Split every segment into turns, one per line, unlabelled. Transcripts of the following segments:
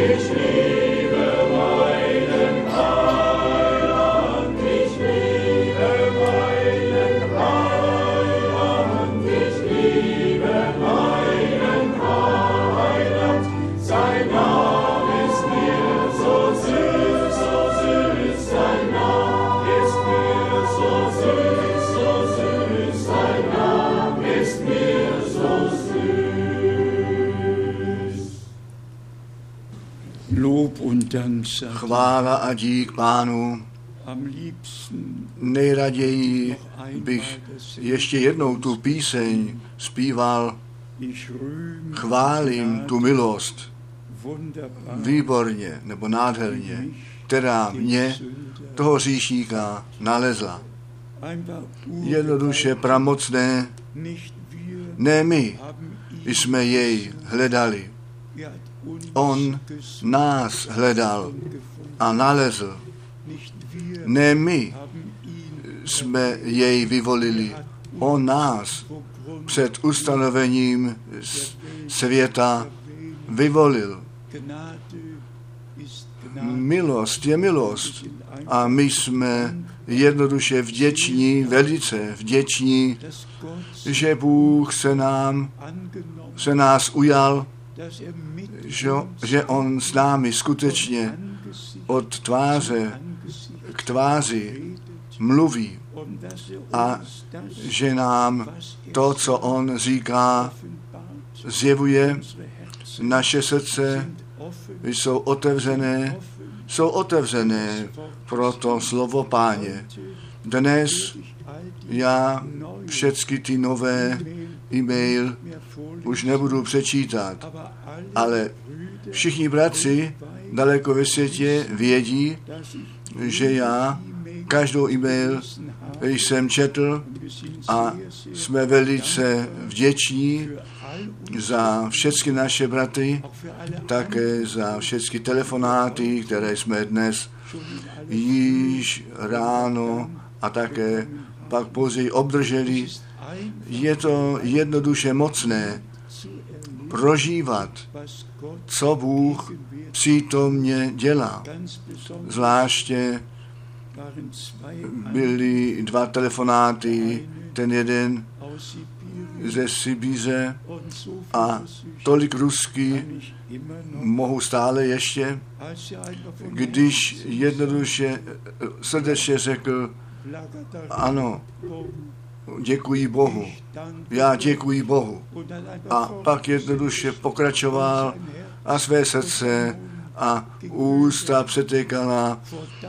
Chvála a dík Pánu. Nejraději bych ještě jednou tu píseň zpíval. Chválím tu milost, výborně nebo nádherně, která mě, toho hříšníka, nalezla. Jednoduše pramocné, ne my jsme jej hledali. On nás hledal a nalezl. Ne my jsme jej vyvolili. On nás před ustanovením světa vyvolil. Milost je milost a my jsme jednoduše vděční, velice vděční, že Bůh se nás ujal, že on s námi skutečně od tváře k tváři mluví a že nám to, co on říká, zjevuje. Naše srdce jsou otevřené pro to slovo Páně. Dnes já všechny ty nové e-mail už nebudu přečítat, ale všichni bratři daleko ve světě vědí, že já každou e-mail jsem četl a jsme velice vděční za všechny naše bratry, také za všechny telefonáty, které jsme dnes již ráno a také pak později obdrželi. Je to jednoduše mocné prožívat, co Bůh přítomně dělá. Zvláště byly 2 telefonáty, ten jeden ze Sibíře a tolik rusky mohu stále ještě, když jednoduše srdečně řekl, ano, děkuji Bohu, já děkuji Bohu. A pak jednoduše pokračoval a své srdce a ústa přetékala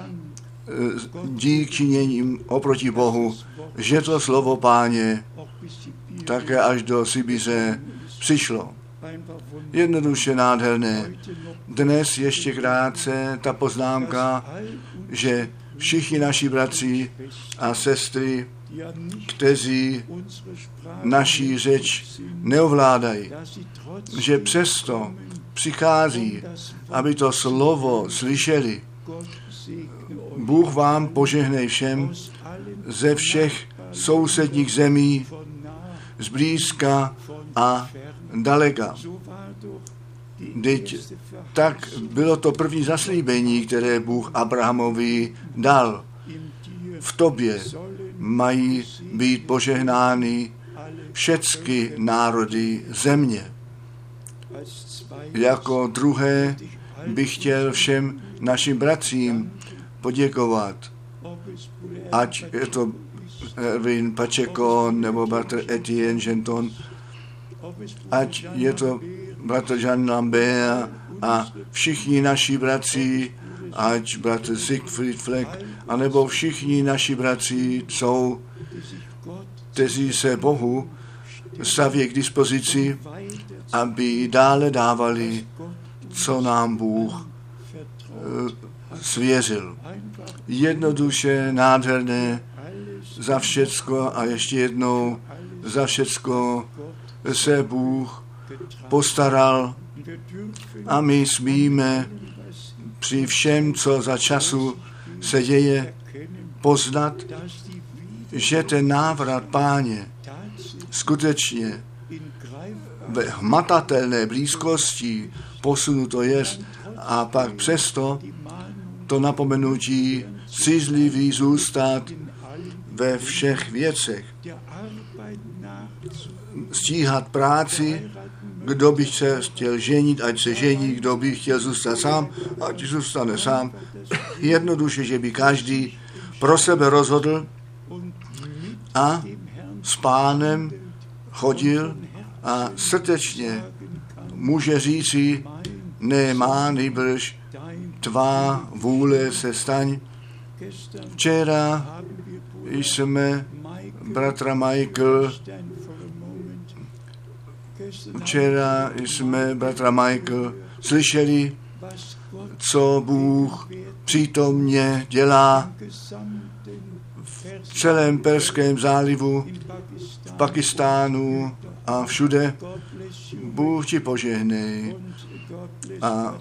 dík činěním oproti Bohu, že to slovo Páně také až do Sibiře přišlo. Jednoduše nádherné. Dnes ještě krátce ta poznámka, že všichni naši bratři a sestry, kteří naší řeč neovládají, že přesto přichází, aby to slovo slyšeli. Bůh vám požehnej všem ze všech sousedních zemí, zblízka a daleka. Vždyť tak bylo to první zaslíbení, které Bůh Abrahamovi dal. V tobě mají být požehnány všechny národy země. Jako druhé bych chtěl všem našim bratřím poděkovat, ať je to Erwin Pacheco nebo bratr Etienne Genton, ať je to bratr Jean Lambert a všichni naši bratři, ať bratr Siegfried Fleck, anebo všichni naši bratři jsou, kteří se Bohu staví k dispozici, aby dále dávali, co nám Bůh svěřil. Jednoduše, nádherné, za všecko a ještě jednou za všecko se Bůh postaral a my smíme při všem, co za času se děje, poznat, že ten návrat Páně skutečně ve hmatatelné blízkosti posunuto jest a pak přesto to napomenutí střízlivý zůstat ve všech věcech. Stíhat práci, kdo by se chtěl ženit, ať se žení, kdo by chtěl zůstat sám, ať zůstane sám. Jednoduše, že by každý pro sebe rozhodl a s Pánem chodil a srdečně může říci, ne má, nejbrž tvá vůle se staň. Včera jsme bratra Michael slyšeli, co Bůh přítomně dělá v celém Perském zálivu, v Pakistánu a všude. Bůh ti požehnej. A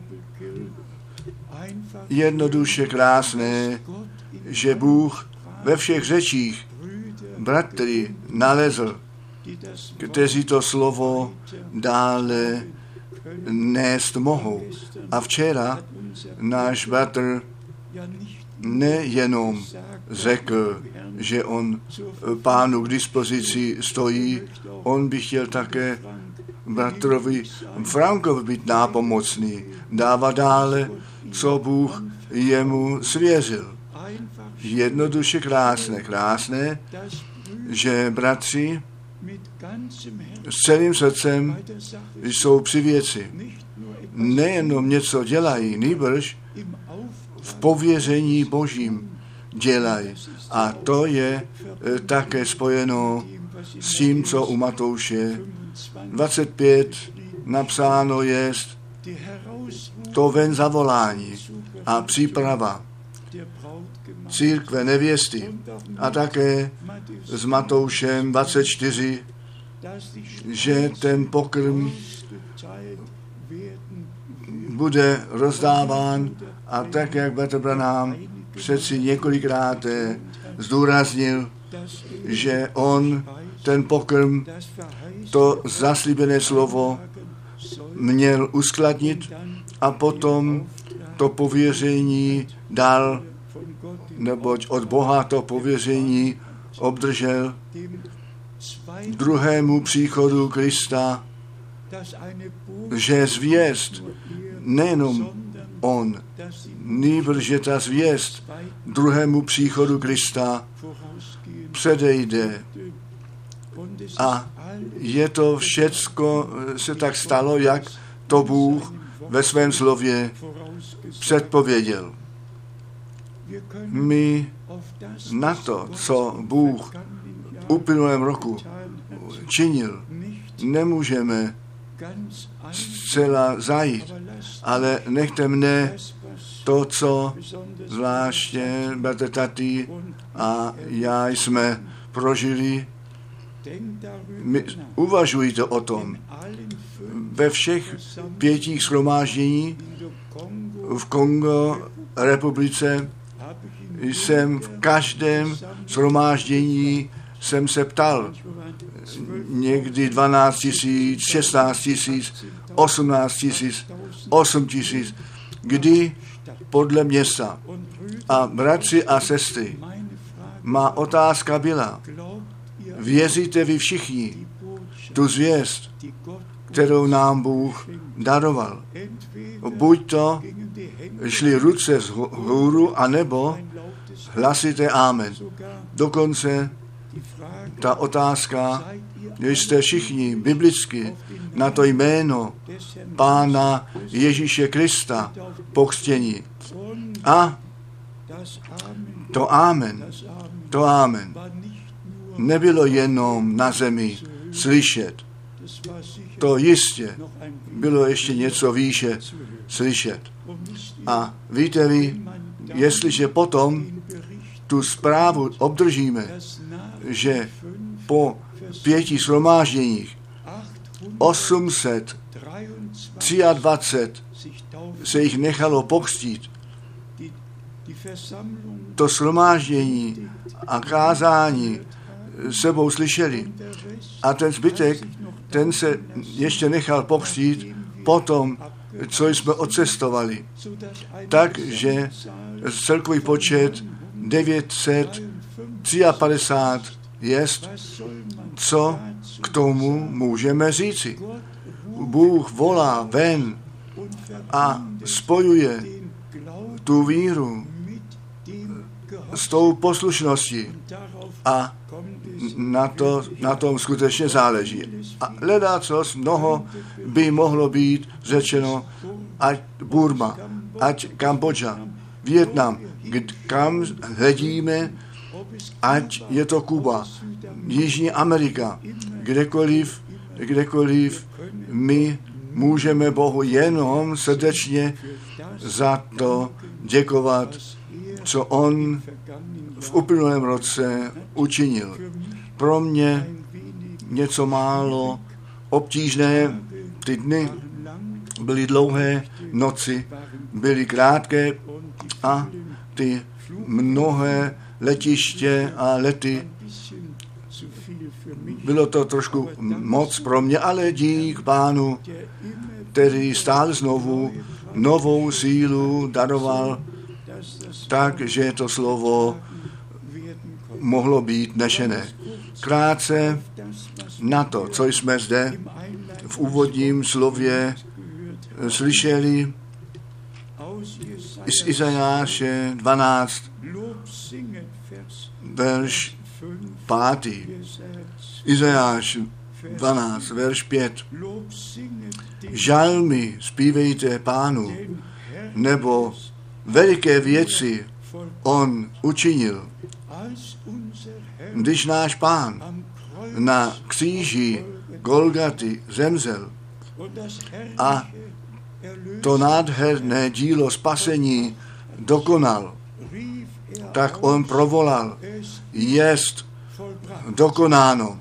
jednoduše krásné, že Bůh ve všech řečích bratry nalezl, kteří to slovo dále nést mohou. A včera náš bratr nejenom řekl, že on Pánu k dispozici stojí, on by chtěl také bratrovi Frankovi být nápomocný, dávat dále, co Bůh jemu svěřil. Jednoduše krásné, že bratři s celým srdcem jsou při věci. Nejenom něco dělají, nýbrž v pověření Božím dělají. A to je také spojeno s tím, co u Matouše 25 napsáno jest, to ven zavolání a příprava církve nevěsty. A také s Matoušem 24, že ten pokrm bude rozdáván a tak, jak bratr Branham přeci několikrát zdůraznil, že on ten pokrm, to zaslíbené slovo měl uskladnit a potom to pověření dal, neboť od Boha to pověření obdržel druhému příchodu Krista, že zvěst, nejenom on, nýbrž že ta zvěst druhému příchodu Krista předejde. A je to všecko, se tak stalo, jak to Bůh ve svém slově předpověděl. My na to, co Bůh v uplynulém roku činil, nemůžeme zcela zajít, ale nechte mne to, co zvláště bratr Tati a já jsme prožili. Uvažujte o tom. Ve všech 5 shromáždění v Kongo republice jsem v každém shromáždění jsem se ptal, někdy 12 000, 16 000, 18 000, 8 000, kdy podle města. A bratři a sestry, má otázka byla, věříte vy všichni tu zvěst, kterou nám Bůh daroval? Buď to šly ruce vzhůru, anebo hlasité amen. Dokonce ta otázka, jste všichni biblicky na to jméno Pána Ježíše Krista pokřtění. A to amen nebylo jenom na zemi slyšet. To jistě bylo ještě něco výše slyšet. A víte vy, jestliže potom tu zprávu obdržíme, že po 5 shromážděních 823 se jich nechalo pokřtít. To shromáždění a kázání sebou slyšeli. A ten zbytek, ten se ještě nechal pokřtít potom co jsme odcestovali. Takže celkový počet 953 jest, co k tomu můžeme říci. Bůh volá ven a spojuje tu víru s tou poslušností a na tom skutečně záleží. A ledacos mnoho by mohlo být řečeno, ať Burma, ať Kambodža, Vietnam, kam hledíme, ať je to Kuba, Jižní Amerika, kdekoliv my můžeme Bohu jenom srdečně za to děkovat, co on v uplynulém roce učinil. Pro mě něco málo obtížné, ty dny byly dlouhé, noci byly krátké a ty mnohé letiště a lety, bylo to trošku moc pro mě, ale dík Pánu, který stále znovu novou sílu daroval, tak, že to slovo mohlo být nešené. Krátce na to, co jsme zde v úvodním slově slyšeli z Izajáše 12, verš 5. Izajáš 12, verš 5. Žalmy zpívejte Pánu, nebo veliké věci on učinil. Když náš Pán na kříži Golgaty zemřel a to nádherné dílo spasení dokonal, tak on provolal, jest dokonáno.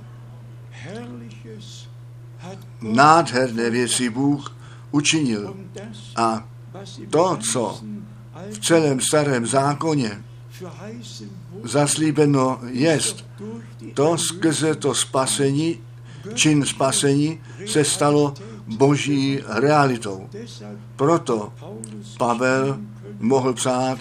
Nádherné věci Bůh učinil. A to, co v celém starém zákoně zaslíbeno jest, to skrze to spasení, čin spasení se stalo boží realitou. Proto Pavel mohl psát,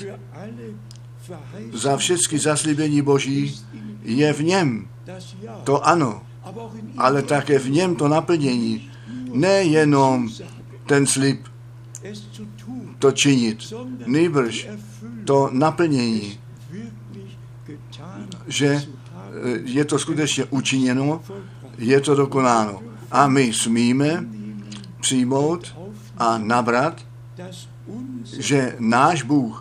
za všechny zaslíbení boží je v něm to ano, ale také v něm to naplnění. Nejenom ten slib to činit, nýbrž to naplnění, že je to skutečně učiněno, je to dokonáno. A my smíme přijmout a nabrat, že náš Bůh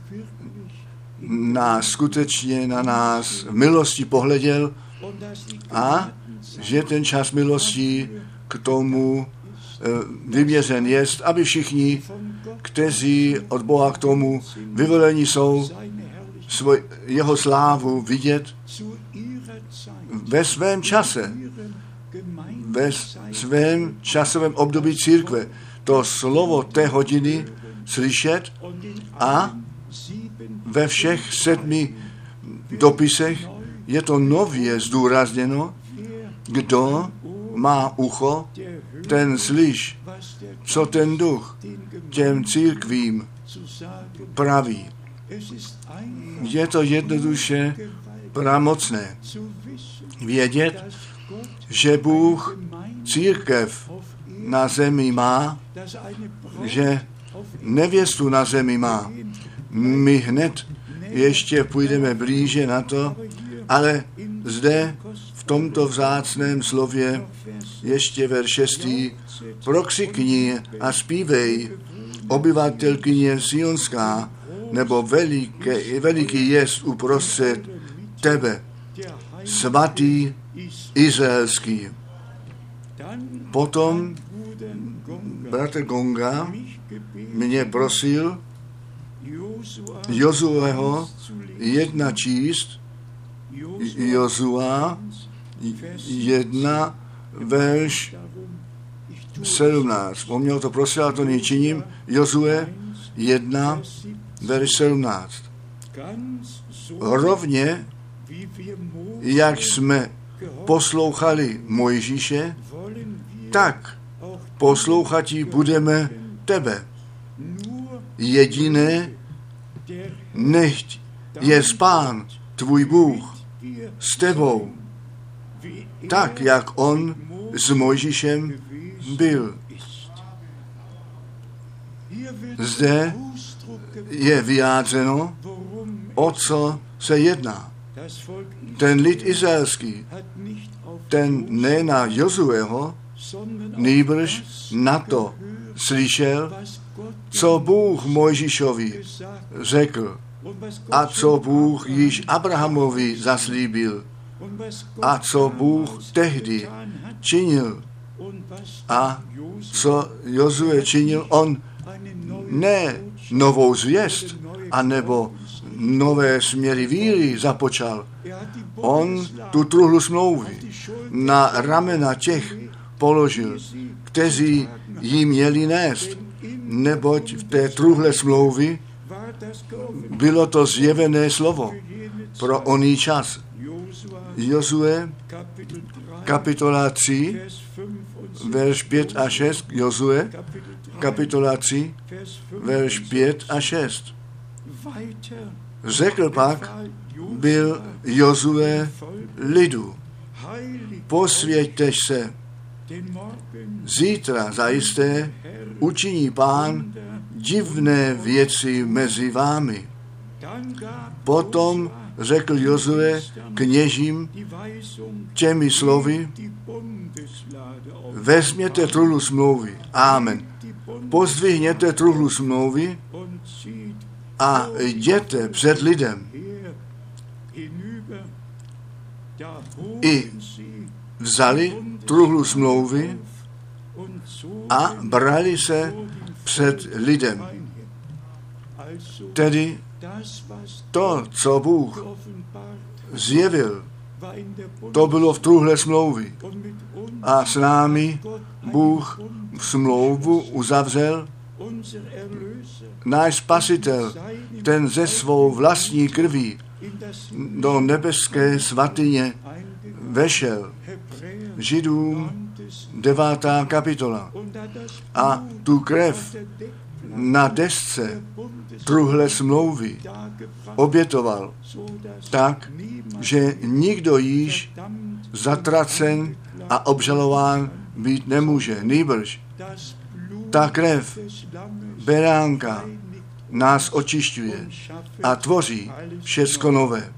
skutečně na nás v milosti pohleděl a že ten čas milosti k tomu vyměřen jest, aby všichni, kteří od Boha k tomu vyvolení jsou, jeho slávu vidět ve svém čase, ve svém časovém období církve. To slovo té hodiny slyšet a ve všech 7 dopisech je to nově zdůrazněno, kdo má ucho, ten slyš, co ten duch těm církvím praví. Je to jednoduše pramocné vědět, že Bůh církev na zemi má, že nevěstu na zemi má. My hned ještě půjdeme blíže na to, ale zde v tomto vzácném slově ještě verš 6. Prokřikni a zpívej, obyvatelkyně Sionská, nebo veliký jest uprostřed tebe, svatý izraelský. Potom bratr Gonga mě prosil Jozueho 1 číst, Jozua 1, verš 17. On mě to prosil, a to nečiním. Jozue 1, verš 17. Rovně, jak jsme poslouchali Mojžíše, tak poslouchatí budeme tebe. Jediné, nechť je Pán, tvůj Bůh, s tebou, tak, jak on s Mojžíšem byl. Zde je vyjádřeno, o co se jedná. Ten lid izraelský, ten ne na Jozueho, nýbrž na to slyšel, co Bůh Mojžíšovi řekl a co Bůh již Abrahamovi zaslíbil a co Bůh tehdy činil a co Jozue činil. On ne novou zvěst anebo nové směry víry započal. On tu truhlu smlouvy na ramena těch položil, kteří ji měli nést, neboť v té truhle smlouvy bylo to zjevené slovo pro oný čas. Jozue, kapitola 3, verš 5 a 6, Jozue, kapitola 3, verš 5 a 6. Řekl pak, byl Jozue lidu, posvěťte se, zítra zajisté učiní Pán divné věci mezi vámi. Potom řekl Jozue kněžím těmi slovy, vezměte truhlu smlouvy. Amen. Pozdvihněte truhlu smlouvy a jděte před lidem. I vzali truhlu smlouvy a brali se před lidem. Tedy to, co Bůh zjevil, to bylo v truhle smlouvy. A s námi Bůh smlouvu uzavřel. Náš Spasitel, ten ze svou vlastní krví do nebeské svatyně vešel. Židům 9. kapitola. A tu krev na desce truhle smlouvy obětoval tak, že nikdo již zatracen a obžalován být nemůže. Nýbrž ta krev beránka nás očišťuje a tvoří všecko nové.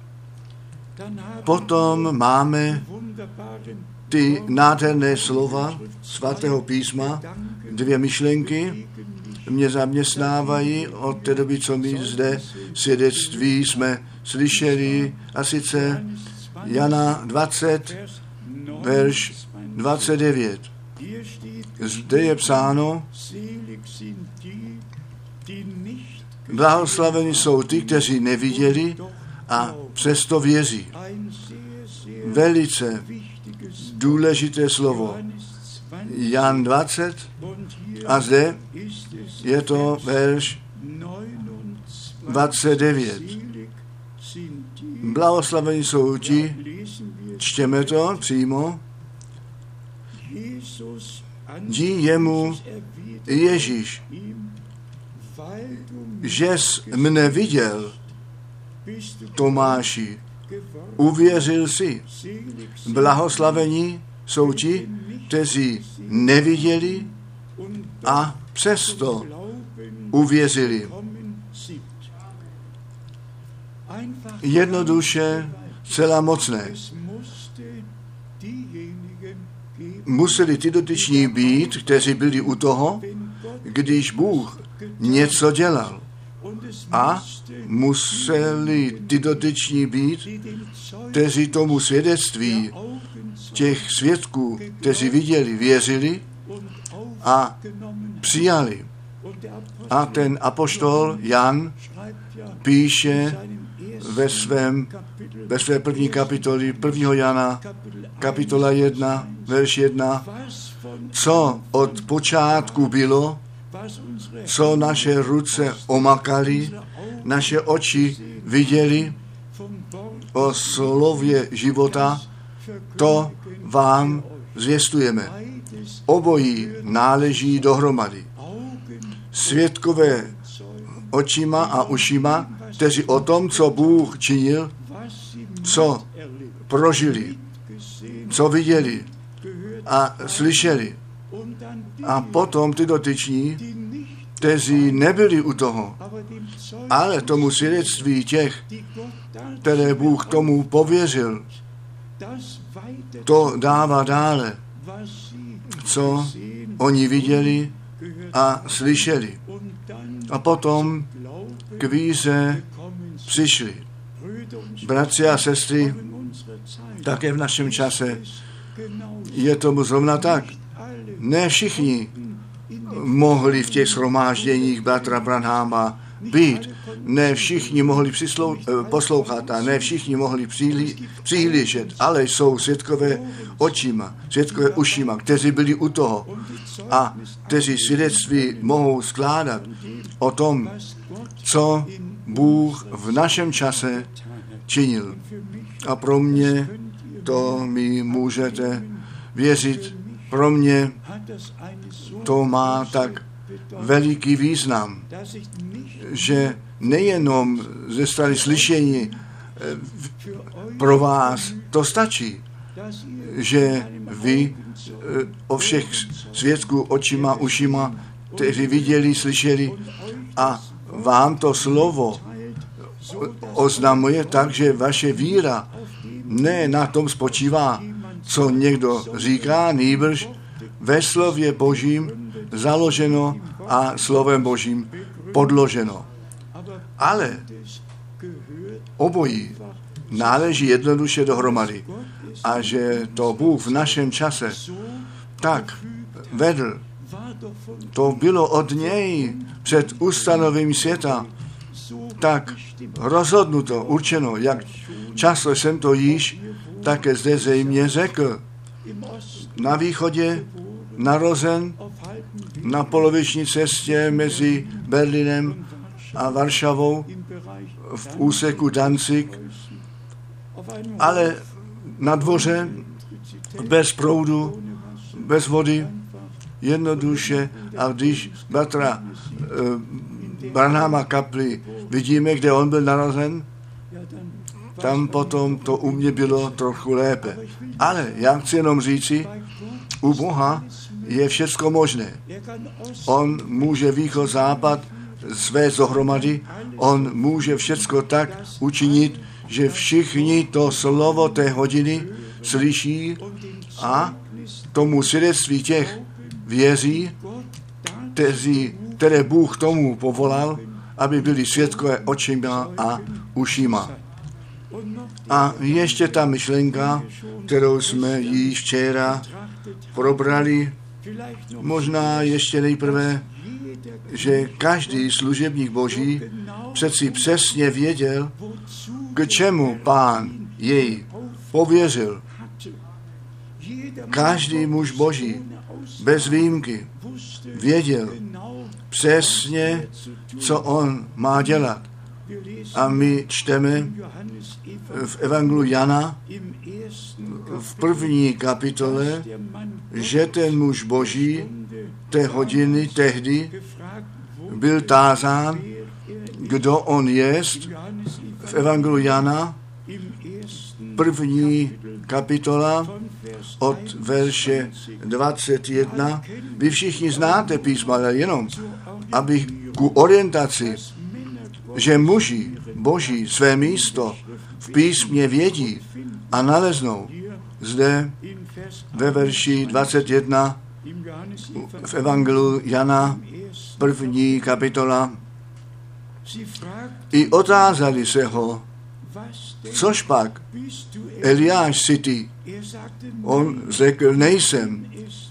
Potom máme ty nádherné slova svatého písma, dvě myšlenky mě zaměstnávají od té doby, co my zde svědectví jsme slyšeli, a sice Jana 20, verš 29. Zde je psáno, blahoslaveni jsou ty, kteří neviděli a přesto věří. Velice důležité slovo. Jan 20 a zde je to verš 29. Blahoslaveni jsou ti, čtěme to přímo, dí jemu Ježíš, žes mne viděl, Tomáši, uvěřil si. Blahoslavení jsou ti, kteří neviděli a přesto uvěřili. Jednoduše, celá mocné. Museli ty dotyční být, kteří byli u toho, když Bůh něco dělal. A museli ty dotyční být, kteří tomu svědectví těch svědků, kteří viděli, věřili a přijali. A ten apoštol Jan píše ve své první kapitoli 1. Jana, kapitola 1, verš 1, co od počátku bylo, co naše ruce omakaly, naše oči viděli o slově života, to vám zvěstujeme. Obojí náleží dohromady. svědkové očima a ušima, kteří o tom, co Bůh činil, co prožili, co viděli a slyšeli. A potom ty dotyční, kteří nebyli u toho, ale tomu svědectví těch, které Bůh tomu pověřil, to dává dále, co oni viděli a slyšeli. A potom k víře přišli. Bratři a sestry, také v našem čase je tomu zrovna tak. Ne všichni mohli v těch shromážděních bratra Branhama být. Ne všichni mohli poslouchat a ne všichni mohli přihlížet, ale jsou svědkové očima, svědkové ušima, kteří byli u toho a kteří svědectví mohou skládat o tom, co Bůh v našem čase činil. A pro mě to mi můžete věřit, pro mě to má tak veliký význam, že nejenom ze strany slyšení pro vás to stačí, že vy o všech svědků očima, ušima, kteří viděli, slyšeli a vám to slovo oznamuje tak, že vaše víra ne na tom spočívá, co někdo říká, nýbrž ve slově Božím založeno a slovem Božím podloženo. Ale obojí náleží jednoduše dohromady. A že to Bůh v našem čase tak vedl, to bylo od něj před ustanovením světa tak rozhodnuto, určeno, jak často jsem to již také zde zřejmě řekl. Na východě narozen na poloviční cestě mezi Berlínem a Varšavou v úseku Danzig, ale na dvoře bez proudu, bez vody, jednoduše. A když bratra Branhama kapli vidíme, kde on byl narozen, tam potom to u mě bylo trochu lépe. Ale já chci jenom říci, u Boha je všecko možné. On může východ, západ své dohromady, on může všecko tak učinit, že všichni to slovo té hodiny slyší a tomu svědectví těch věří, které Bůh tomu povolal, aby byli svědkové očima a ušima. A ještě ta myšlenka, kterou jsme již včera probrali, možná ještě nejprve, že každý služebník Boží přeci přesně věděl, k čemu Pán jej pověřil. Každý muž Boží, bez výjimky, věděl přesně, co on má dělat. A my čteme v Evangeliu Jana v 1. kapitole, že ten muž Boží té hodiny tehdy byl tázán, kdo on jest. V Evangeliu Jana 1. kapitola od verše 21. Vy všichni znáte písma, ale jenom, aby ku orientaci, že muži Boží své místo v písmě vědí a naleznou. Zde ve verši 21 v Evangeliu Jana 1. kapitola i otázali se ho, což pak, Eliáš si ty? On řekl, nejsem.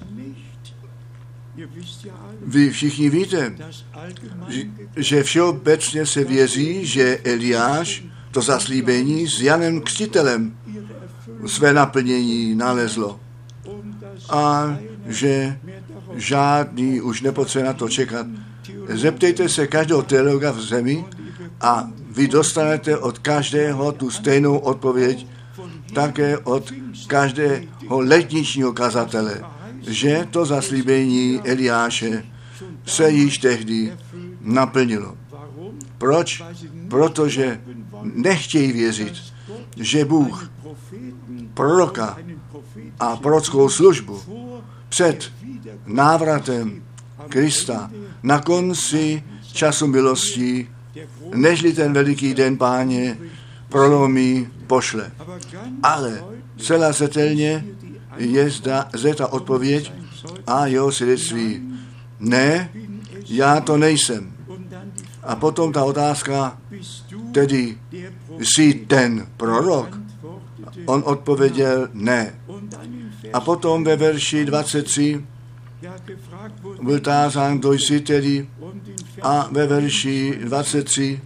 Vy všichni víte, že všeobecně se věří, že Eliáš to zaslíbení s Janem Křtitelem své naplnění nalezlo. A že žádný už nepotřebuje na to čekat. Zeptejte se každého teologa v zemi a vy dostanete od každého tu stejnou odpověď, také od každého letničního kazatele, že to zaslíbení Eliáše se již tehdy naplnilo. Proč? Protože nechtějí věřit, že Bůh proroka a prorockou službu před návratem Krista na konci času milosti, nežli ten veliký den Páně prolomí, pošle. Ale celá zřetelně je zde ta odpověď a jeho svědectví. Ne, já to nejsem. A potom ta otázka, tedy jsi ten prorok? On odpověděl ne. A potom ve verši 23 byl tázán, kdo jsi tedy, a ve verši 23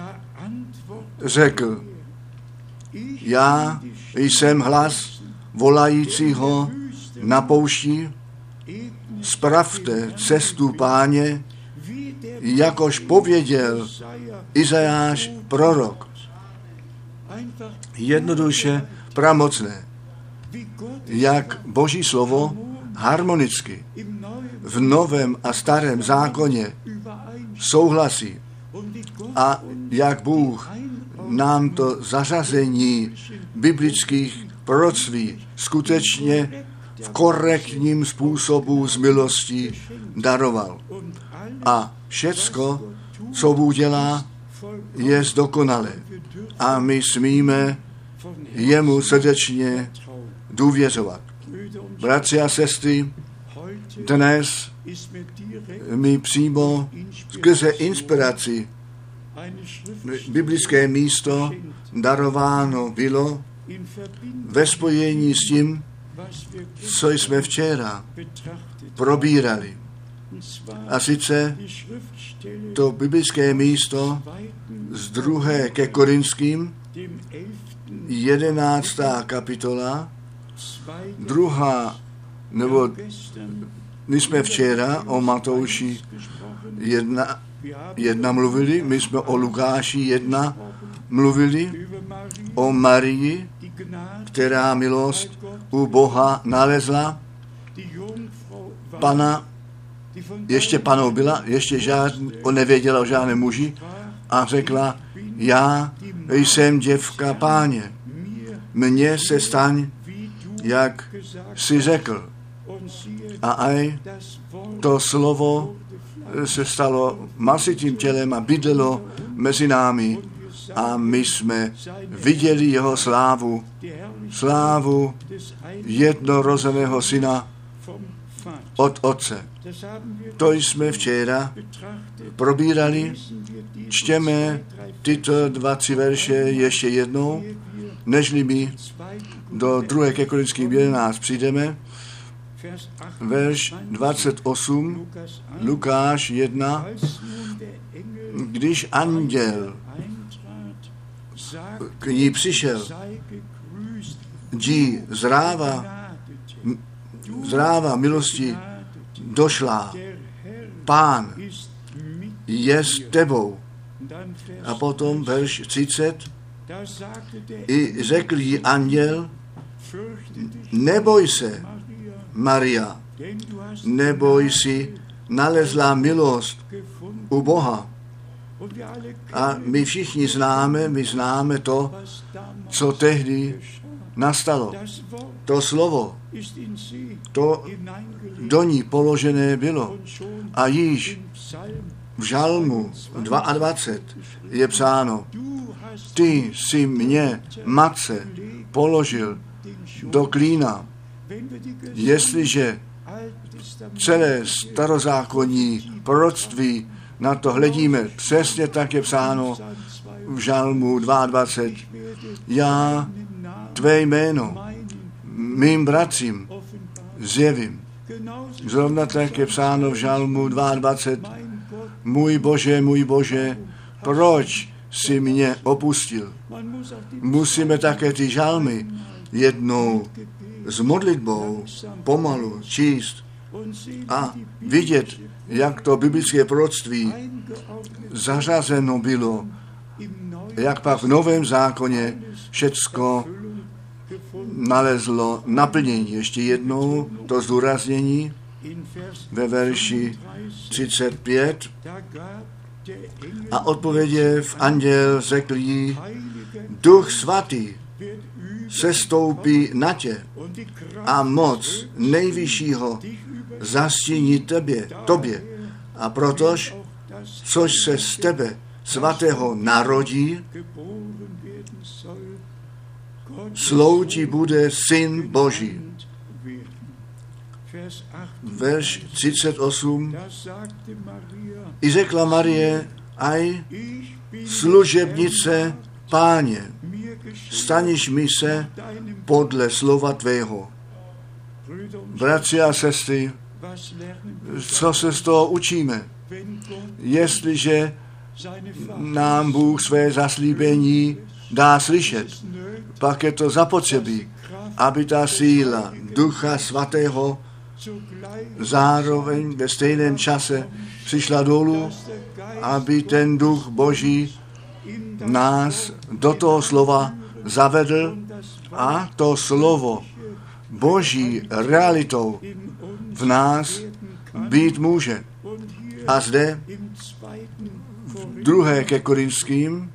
řekl, já jsem hlas volajícího na poušti, spravte cestu Páně, jakož pověděl Izajáš prorok. Jednoduše pramocné, jak Boží slovo harmonicky v Novém a Starém zákoně souhlasí a jak Bůh nám to zařazení biblických proroctví skutečně v korektním způsobu z milostí daroval. A všecko, co Bůh dělá, je dokonalé. A my smíme jemu srdečně důvěřovat. Bratři a sestry, dnes mi přímo skrze inspiraci biblické místo darováno bylo ve spojení s tím, co jsme včera probírali. A sice to biblické místo z 2. ke Korinským, 11. kapitola, 2. nebo my jsme včera o Matouši 1 mluvili, my jsme o Lukáši 1 mluvili, o Marii, která milost u Boha nalezla, Pana, ještě panou byla, ještě nevěděla o žádném muži a řekla, já jsem děvka Páně, mně se staň, jak jsi řekl. A aj to slovo se stalo masitým tělem a bydlelo mezi námi a my jsme viděli jeho slávu, slávu jednorozeného syna od Otce. To jsme včera probírali, čtěme tyto 2-3 verše ještě jednou, nežli my do 2. ke Korinským 11 přijdeme, verš 28, Lukáš 1, když anděl k ní přišel, jdi zdráva milosti došla, Pán je s tebou. A potom verš 30, i řekl jí anděl, neboj se, Maria, neboj si, nalezla milost u Boha. A my všichni známe to, co tehdy nastalo. To slovo, to do ní položené bylo. A již v žalmu 22 je psáno, ty jsi mě, matce, položil do klína. Jestliže celé starozákonní proroctví na to hledíme, přesně tak je psáno v žalmu 22. Já tvé jméno mým bratřím zjevím. Zrovna tak je psáno v žalmu 22. Můj Bože, proč jsi mě opustil? Musíme také ty žalmy jednou s modlitbou pomalu číst a vidět, jak to biblické proroctví zařazeno bylo, jak pak v Novém zákoně všecko nalezlo naplnění. Ještě jednou to zdůraznění ve verši 35. A odpověděv anděl řekl jí, Duch svatý sestoupí na tě a moc nejvyššího zastíní tobě. A protož, což se z tebe svatého narodí, slouží bude Syn Boží. Verš 38. I řekla Marie, aj služebnice Páně, staniš mi se podle slova tvého. Bratři a sestry, co se z toho učíme? Jestliže nám Bůh své zaslíbení dá slyšet, pak je to zapotřebí, aby ta síla Ducha Svatého zároveň ve stejném čase přišla dolů, aby ten Duch Boží nás do toho slova zavedl a to slovo Boží realitou v nás být může. A zde v 2. ke Korinským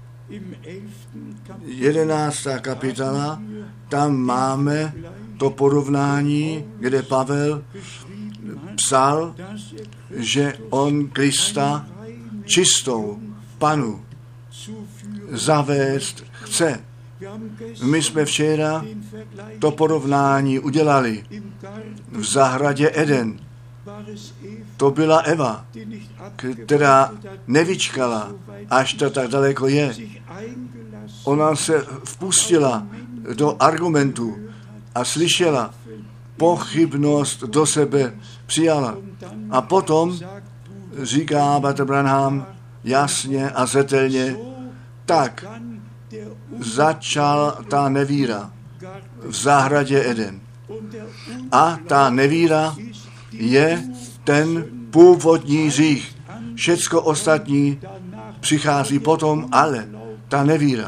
11. kapitola, tam máme to porovnání, kde Pavel psal, že on Krista čistou Panu zavést chce. My jsme včera to porovnání udělali v zahradě Eden. To byla Eva, která nevyčkala, až to tak daleko je. Ona se vpustila do argumentů a slyšela, pochybnost do sebe přijala. A potom říká Bratr Branham jasně a zetelně, tak začala ta nevíra v zahradě Eden. A ta nevíra je ten původní hřích. Všecko ostatní přichází potom, ale ta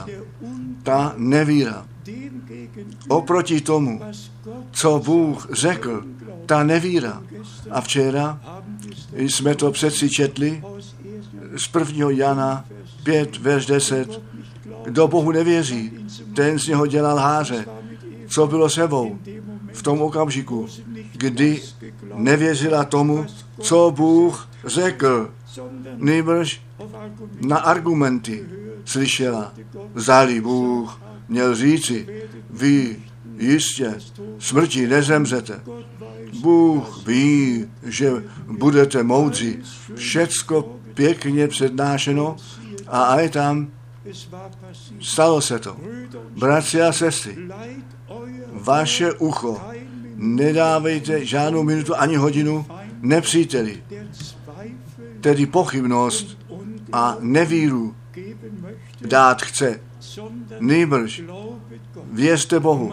nevíra oproti tomu, co Bůh řekl, ta nevíra. A včera jsme to přeci četli z 1. Jana 5, verš 10. Kdo Bohu nevěří, ten z něho dělal lháře. Co bylo sebou v tom okamžiku, kdy nevěřila tomu, co Bůh řekl, nýbrž na argumenty slyšela. Zdali Bůh měl říci, vy jistě smrti nezemřete. Bůh ví, že budete moudří. Všecko pěkně přednášeno a je tam, stalo se to. Bratři a sestry, vaše ucho nedávejte žádnou minutu ani hodinu nepříteli, tedy pochybnost a nevíru dát chce. Nýbrž věřte Bohu.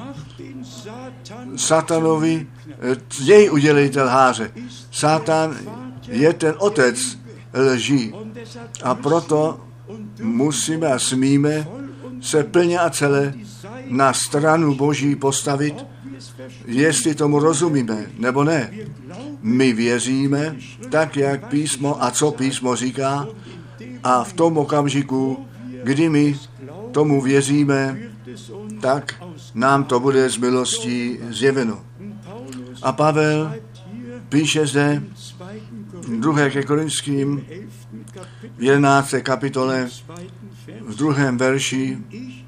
Satanovi z něj udělejte lháře. Satan je ten otec lží. A proto musíme a smíme se plně a celé na stranu Boží postavit, jestli tomu rozumíme, nebo ne. My věříme tak, jak písmo a co písmo říká, a v tom okamžiku, kdy my tomu věříme, tak nám to bude z milostí zjeveno. A Pavel píše zde v 2. ke Korinským v 11. kapitole v 2. verši,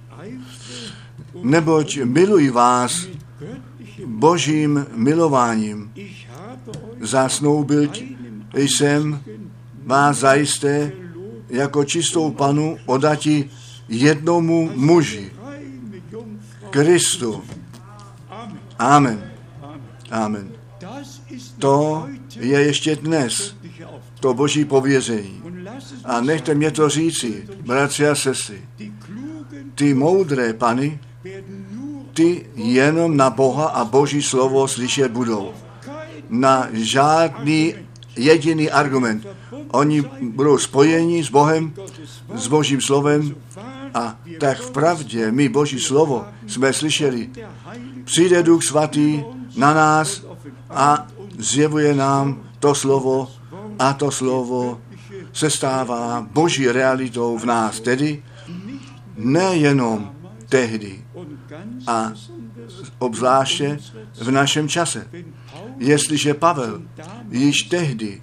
neboť miluji vás Božím milováním. Zasnoubil jsem vás zajisté jako čistou Panu odati jednomu muži, Kristu. Amen. Amen. To je ještě dnes to Boží pověření. A nechte mě to říci, bratři a sestry, ty moudré pany, ty jenom na Boha a Boží slovo slyšet budou. Na žádný jediný argument. Oni budou spojeni s Bohem, s Božím slovem a tak v pravdě my Boží slovo jsme slyšeli. Přijde Duch Svatý na nás a zjevuje nám to slovo A to slovo se stává boží realitou v nás, tedy nejenom tehdy a obzvláště v našem čase. Jestliže Pavel již tehdy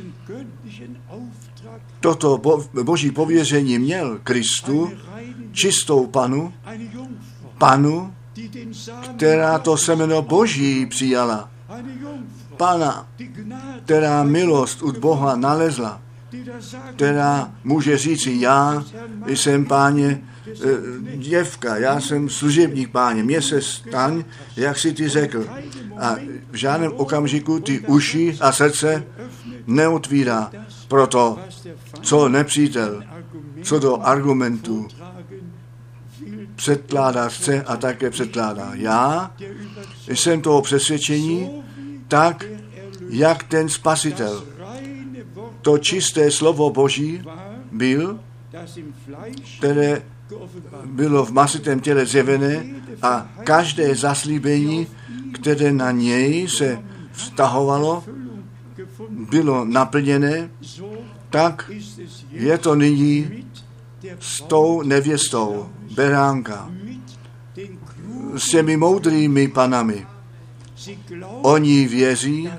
toto boží pověření měl Kristu, čistou panu, která to semeno boží přijala, Pana, která milost od Boha nalezla, která může říci, já jsem, Páně, děvka, já jsem služebník, Páně, mně se staň, jak si ty řekl. A v žádném okamžiku ty uši a srdce neotvírá pro to, co nepřítel, co do argumentů předkládá, chce a také předkládá. Já jsem toho přesvědčení, tak, jak ten Spasitel, to čisté slovo Boží byl, které bylo v masitém těle zjevené a každé zaslíbení, které na něj se vztahovalo, bylo naplněné, tak je to nyní s tou nevěstou beránka, s těmi moudrými panami. Oni věří,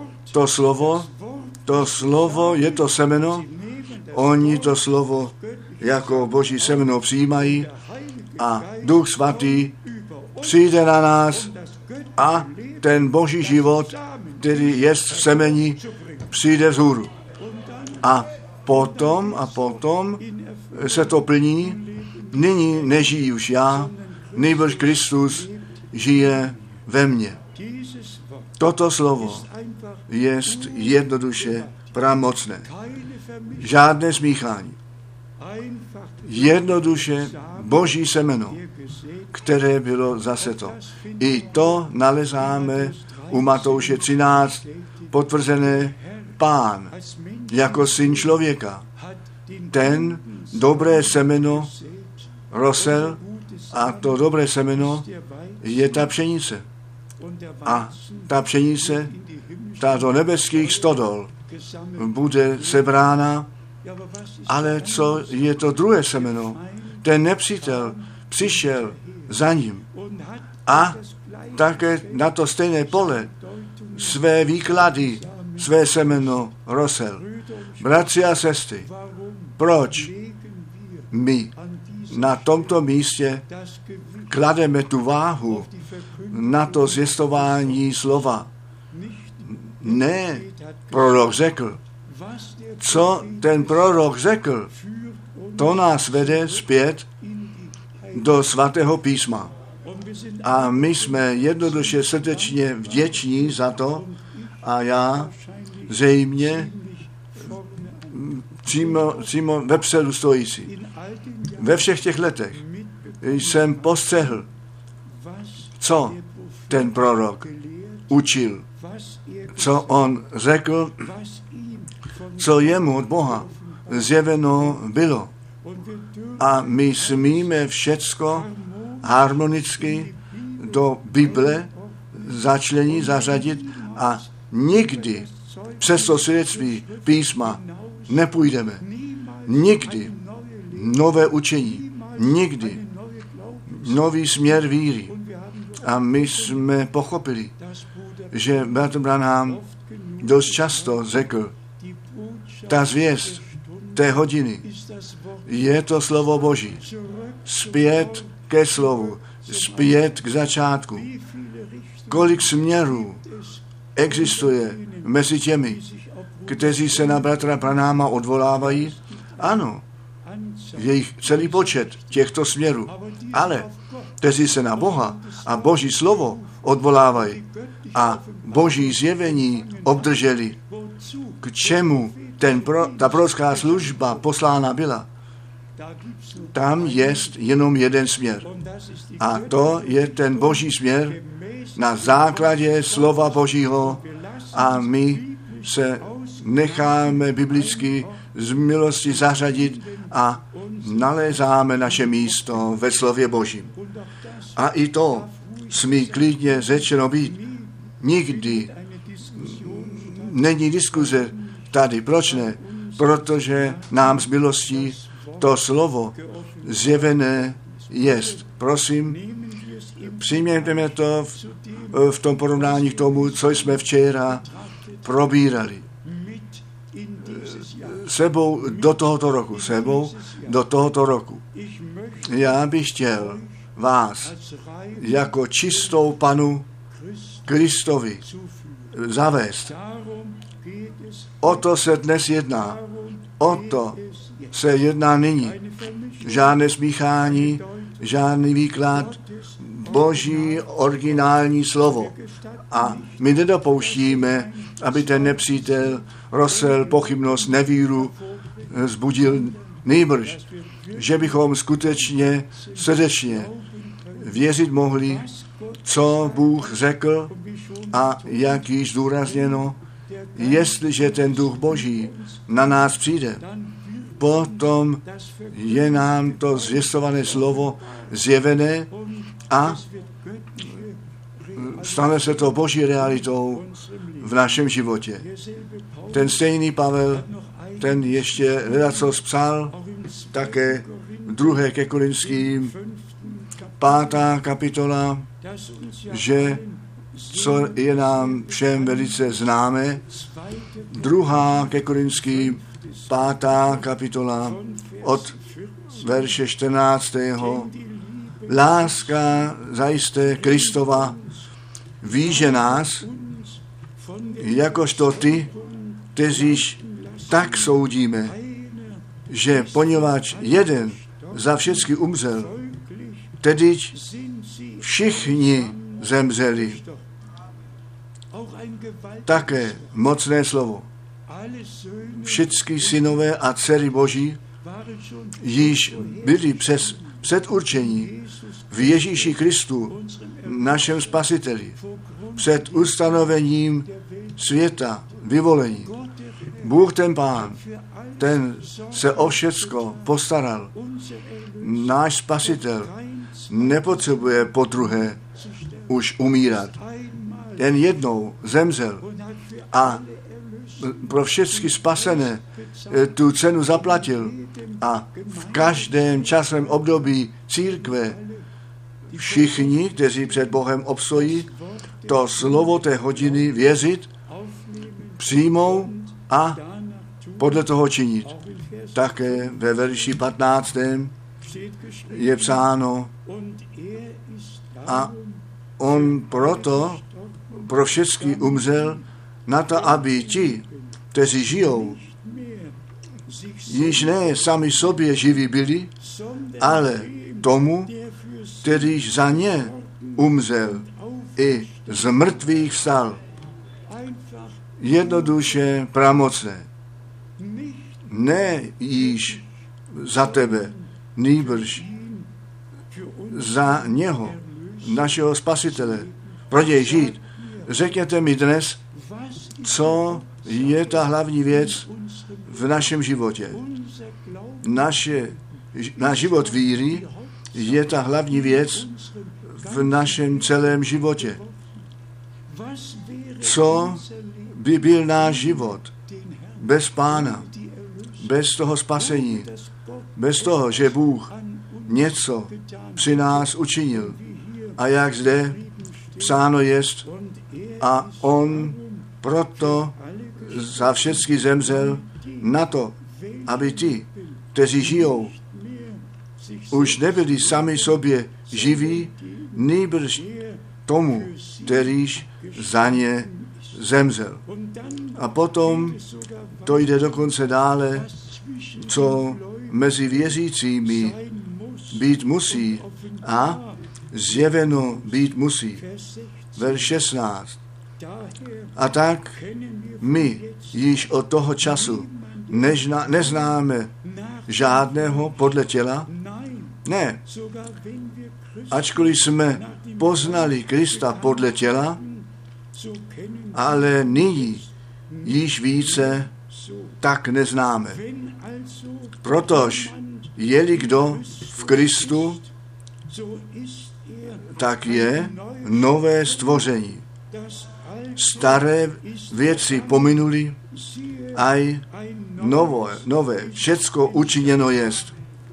to slovo je to semeno, oni to slovo jako boží semeno přijímají a Duch Svatý přijde na nás a ten boží život, který je v semeni, přijde vzhůru. A potom se to plní, nyní nežijí už já, nýbrž Kristus žije ve mně. Toto slovo je jednoduše pramocné. Žádné smíchání. Jednoduše boží semeno, které bylo zaseto. I to nalezáme u Matouše 13 potvrzené Pán jako syn člověka. Ten dobré semeno rosel a to dobré semeno je ta pšenice. A ta pšenice, ta do nebeských stodol bude sebrána, ale co je to druhé semeno? Ten nepřítel přišel za ním a také na to stejné pole své výklady, své semeno rosel. Bratři a sestry, proč my na tomto místě klademe tu váhu na to zvěstování slova? Ne, prorok řekl. Co ten prorok řekl, to nás vede zpět do svatého písma. A my jsme jednoduše srdečně vděční za to a já zřejmě přímo vepředu stojící. Ve všech těch letech jsem postřehl, co ten prorok učil, co on řekl, co jemu od Boha zjeveno bylo. A my smíme všecko harmonicky do Bible zařadit a nikdy přes to svědectví písma nepůjdeme. Nikdy nové učení, nikdy nový směr víry. A my jsme pochopili, že bratr Branham dost často řekl, ta zvěst té hodiny je to slovo Boží. Zpět ke slovu, zpět k začátku. Kolik směrů existuje mezi těmi, kteří se na bratra Branhama odvolávají? Ano, je jich celý počet těchto směrů, ale kteří se na Boha a Boží slovo odvolávají a Boží zjevení obdrželi, k čemu ta prorocká služba poslána byla, tam je jenom jeden směr. A to je ten Boží směr na základě slova Božího a my se necháme biblicky z milosti zařadit a nalézáme naše místo ve slově Božím. A i to smí klidně řečeno být. Nikdy není diskuze, tady. Proč ne? Protože nám z milostí to slovo zjevené jest. Prosím, přijměme to v tom porovnání k tomu, co jsme včera probírali. Sebou do tohoto roku. Já bych chtěl vás jako čistou Panu Kristovi zavést. O to se dnes jedná. O to se jedná nyní. Žádné smíchání, žádný výklad, Boží originální slovo. A my nedopouštíme, aby ten nepřítel rozsel pochybnost, nevíru, vzbudil nýbrž, že bychom skutečně srdečně věřit mohli, co Bůh řekl a jak již zdůrazněno, jestliže ten duch Boží na nás přijde, potom je nám to zvěstované slovo zjevené a stane se to Boží realitou v našem životě. Ten stejný Pavel, ten ještě ledacos psal, také 2. ke Korinským, 5. kapitola, že co je nám všem velice známé, 2. ke Korinským, 5. kapitola, od verše 14. Láska zajisté Kristova víže nás, jakožto ty, kteříž tak soudíme, že poněvadž jeden za všechny umřel, tedyž všichni zemřeli. Také mocné slovo. Všichni synové a dcery Boží již byli přes předurčení v Ježíši Kristu, našem Spasiteli, před ustanovením světa, vyvolení. Bůh ten Pán, ten se o všecko postaral. Náš Spasitel nepotřebuje podruhé už umírat. Jen jednou zemřel a pro všechny spasené tu cenu zaplatil a v každém časovém období církve všichni, kteří před Bohem obstojí, to slovo té hodiny věřit, přijmou a podle toho činit. Také ve verši 15. je psáno a on proto pro všechny umřel na to, aby ti, kteří žijou, již ne sami sobě živí byli, ale tomu, kterýž za ně umřel i z mrtvých vstal. Jednoduše pramocné. Ne již za tebe, nýbrž za něho, našeho Spasitele. Pro něj žít. Řekněte mi dnes, co je ta hlavní věc v našem životě. Náš život víry je ta hlavní věc v našem celém životě. Co by byl náš život bez Pána, bez toho spasení, bez toho, že Bůh něco při nás učinil. A jak zde psáno jest, a on proto za všechny zemřel na to, aby ti, kteří žijou, už nebyli sami sobě živí, nýbrž tomu, kterýž za ně zemřel. A potom to jde dokonce dále, co mezi věřícími být musí a zjeveno být musí. Verš 16. A tak my již od toho času neznáme žádného podle těla? Ne. Ačkoliv jsme poznali Krista podle těla, ale nyní již více tak neznáme. Protož je-li kdo v Kristu, tak je nové stvoření. Staré věci pominuli aj nové, všecko učiněno jest.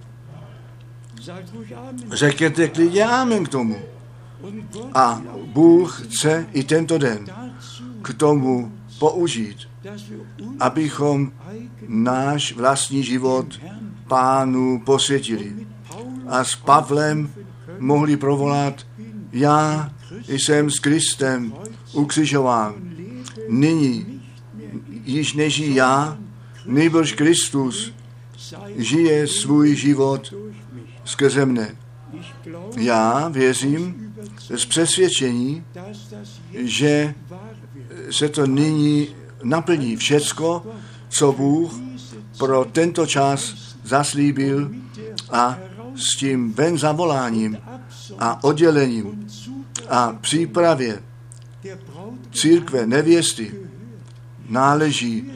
Řekněte klidně amen k tomu. A Bůh chce i tento den k tomu použít, abychom náš vlastní život Pánu posvětili. A s Pavlem mohli provolat: já jsem s Kristem ukřižován. Nyní již nežijí já, nýbrž Kristus žije svůj život skrze mne. Já věřím z přesvědčení, že se to nyní naplní. Všecko, co Bůh pro tento čas zaslíbil, a s tím ven zavoláním a oddělením a přípravě církve nevěsty náleží,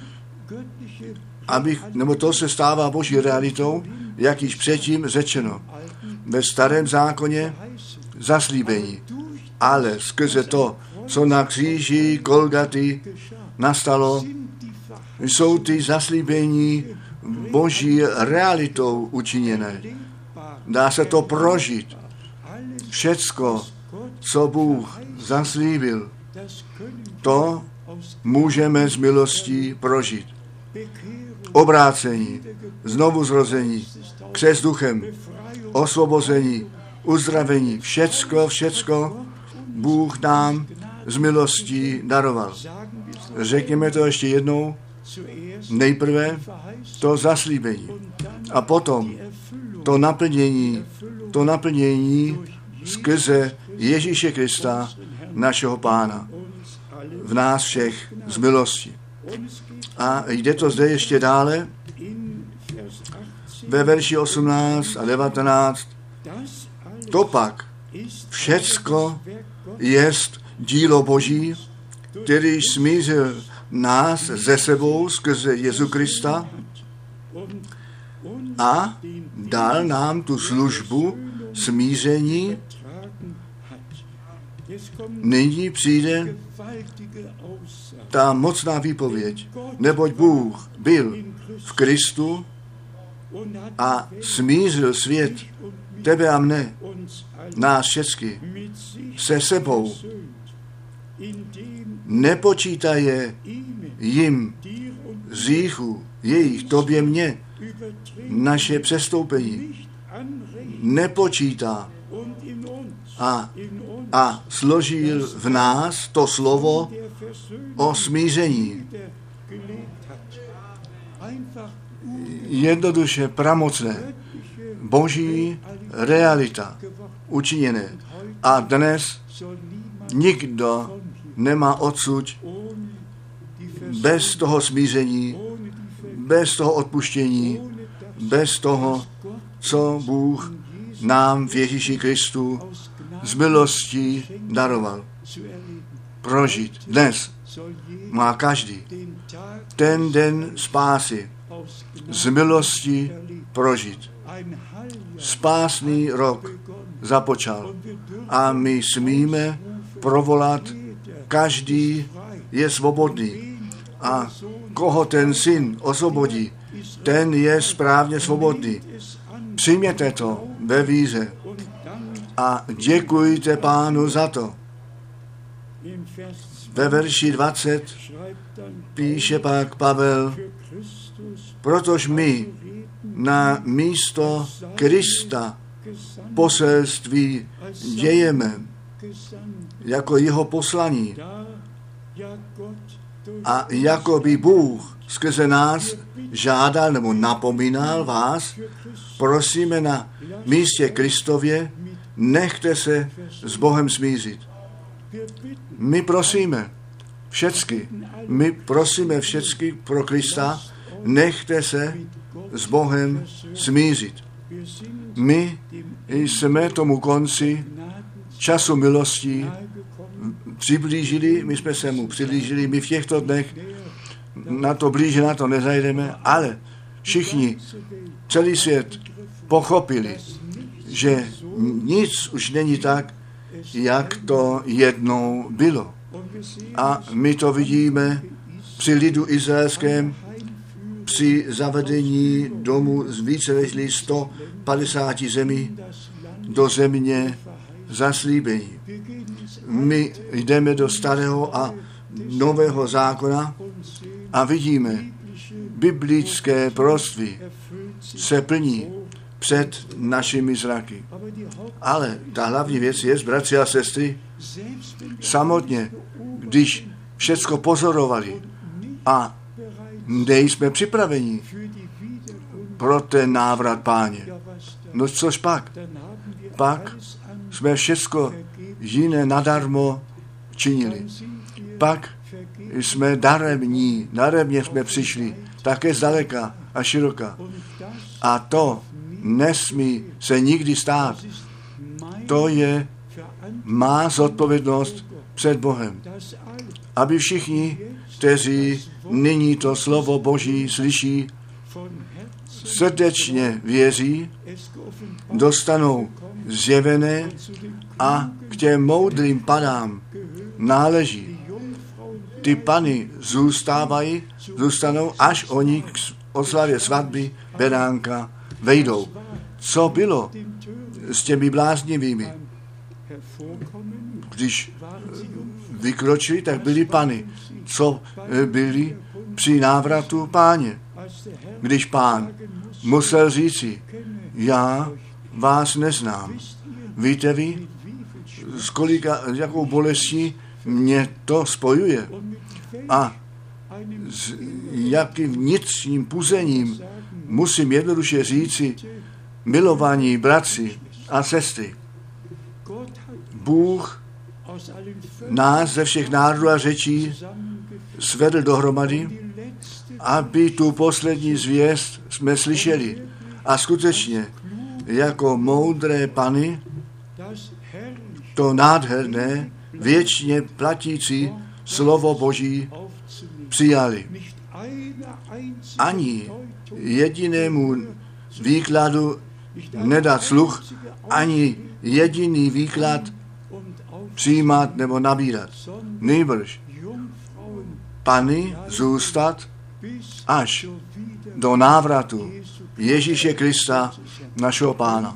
nebo to se stává Boží realitou, jak již předtím řečeno. Ve starém zákoně zaslíbení, ale skrze to, co na kříži Golgaty nastalo, jsou ty zaslíbení Boží realitou učiněné. Dá se to prožít. Všecko, co Bůh zaslíbil, to můžeme z milostí prožít. Obrácení, znovuzrození, křest duchem, osvobození, uzdravení, všecko Bůh nám z milostí daroval. Řekněme to ještě jednou. Nejprve to zaslíbení a potom to naplnění skrze Ježíše Krista, našeho Pána, v nás všech z milosti. A jde to zde ještě dále ve verši 18 a 19. To pak všecko jest dílo Boží, který smířil nás ze sebou skrze Jezu Krista a dal nám tu službu smíření. Nyní přijde ta mocná výpověď, neboť Bůh byl v Kristu a smířil svět, tebe a mne, nás všechny, se sebou. Nepočítaje jim z hříchu jejich, tobě mně, naše přestoupení. Nepočítá a složil v nás to slovo o smíření. Jednoduše pramocné, Boží realita učiněné. A dnes nikdo nemá odsud bez toho smíření, bez toho odpuštění, bez toho, co Bůh nám v Ježíši Kristu z milostí daroval. Prožít. Dnes má každý ten den spásy z milosti prožít. Spásný rok započal a my smíme provolat, každý je svobodný a koho ten syn osvobodí, ten je správně svobodný. Přijměte to ve víře a děkujte Pánu za to. Ve verši 20 píše pak Pavel, protož my na místo Krista poselství dějeme jako jeho poslaní. A jako by Bůh skrze nás žádal nebo napomínal vás, prosíme na místě Kristově, nechte se s Bohem smířit. My prosíme všecky pro Krista, nechte se s Bohem smířit. My jsme tomu konci času milostí přiblížili, my jsme se mu přiblížili, my v těchto dnech na to blíže na to nezajdeme, ale všichni, celý svět pochopili, že nic už není tak, jak to jednou bylo. A my to vidíme při lidu izraelském, při zavedení domu z více než 150 zemí do země zaslíbení. My jdeme do starého a nového zákona a vidíme, biblické proroctví se plní před našimi zraky. Ale ta hlavní věc je, bratři a sestry, samotně, když všecko pozorovali a nejsme připraveni pro ten návrat Páně. No což pak? Pak jsme všecko jiné nadarmo činili. Pak jsme daremně jsme přišli, také zdaleka a široka. A to nesmí se nikdy stát. To je má zodpovědnost před Bohem. Aby všichni, kteří nyní to slovo Boží slyší, srdečně věří, dostanou zjevené a k těm moudrým panám náleží. Ty pany zůstanou, až oni k oslavě svatby beránka vejdou. Co bylo s těmi bláznivými? Když vykročili, tak byli pany. Co byli při návratu Páně? Když Pán musel říci, já vás neznám. Víte vy, jakou bolestí mě to spojuje a s jakým vnitřním puzením musím jednoduše říci, milovaní bratři a sestry, Bůh nás ze všech národů a řečí svedl dohromady, aby tu poslední zvěst jsme slyšeli. A skutečně, jako moudré pany, to nádherné, věčně platící slovo Boží přijali. Ani jedinému výkladu nedat sluch, ani jediný výklad přijímat nebo nabírat. Nejbrž pany zůstat až do návratu Ježíše Krista, našeho Pána.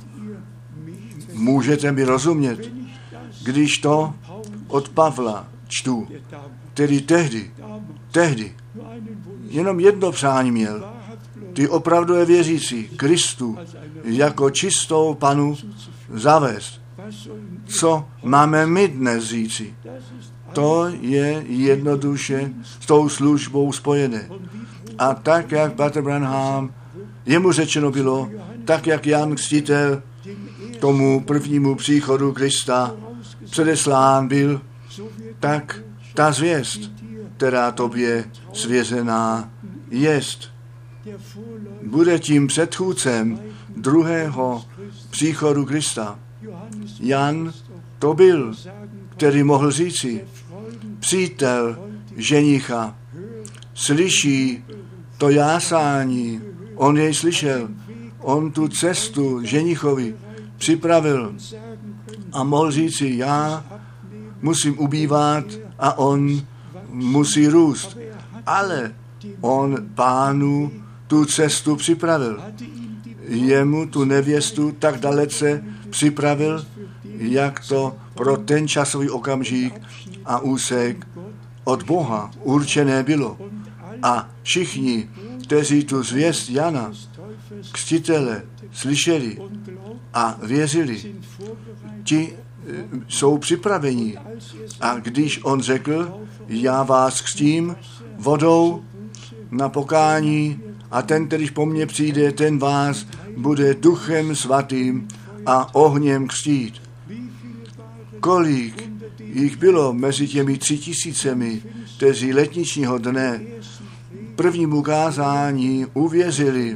Můžete mi rozumět, když to od Pavla čtu, který tehdy jenom jedno přání měl, ty opravdové věřící Kristu jako čistou panu zavést. Co máme my dnes říci? To je jednoduše s tou službou spojené. A tak, jak Bratr Branham, jemu řečeno bylo, tak, jak Jan Křtitel tomu prvnímu příchodu Krista předeslán byl, tak ta zvěst, která tobě svěřená jest, bude tím předchůdcem druhého příchodu Krista. Jan to byl, který mohl říci, přítel ženicha slyší to jásání, on jej slyšel, on tu cestu ženichovi připravil a mohl říci, já musím ubývat a on musí růst. Ale on Pánu tu cestu připravil. Jemu tu nevěstu tak dalece připravil, jak to pro ten časový okamžik a úsek od Boha určené bylo. A všichni, kteří tu zvěst Jana Křtitele slyšeli a věřili, ti jsou připraveni. A když on řekl, já vás křtím vodou na pokání a ten, kterýž po mně přijde, ten vás bude duchem svatým a ohněm křtít. Kolik jich bylo mezi těmi 3000, kteří letničního dne prvnímu kázání uvěřili,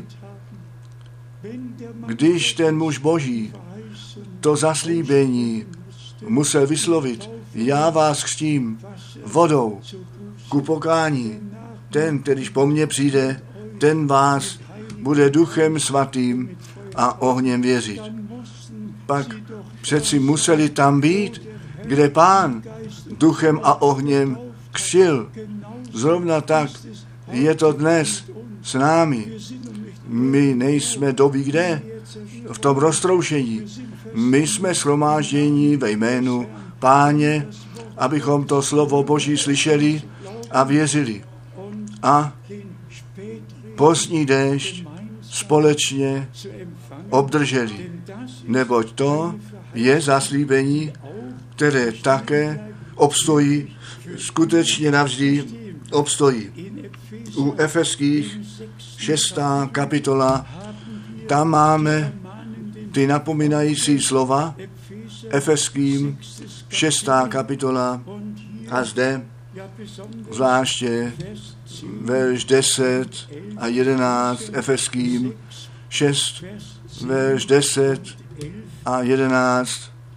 když ten muž Boží to zaslíbení musel vyslovit, já vás křtím vodou ku pokání. Ten, kterýž po mně přijde, ten vás bude duchem svatým a ohněm věřit. Pak přeci museli tam být, kde Pán duchem a ohněm křtil. Zrovna tak je to dnes s námi. My nejsme doby kde, v tom roztroušení. My jsme shromáždění ve jménu Páně, abychom to slovo Boží slyšeli a věřili. A pozdní déšť společně obdrželi. Neboť to je zaslíbení, které také obstojí, skutečně navždy obstojí. U Efeských 6. kapitola, tam máme ty napomínající slova, Efeským 6. kapitola a zde zvláště verš 10 a 11, Efeským 6, verš 10 a 11.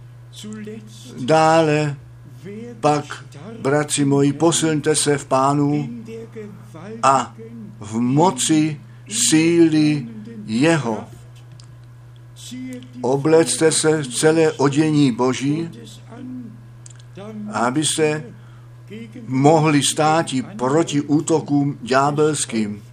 Dále pak, bratři moji, posilňte se v Pánu a v moci síly jeho. Oblecte se v celé odění Boží, abyste mohli státi proti útokům ďábelským.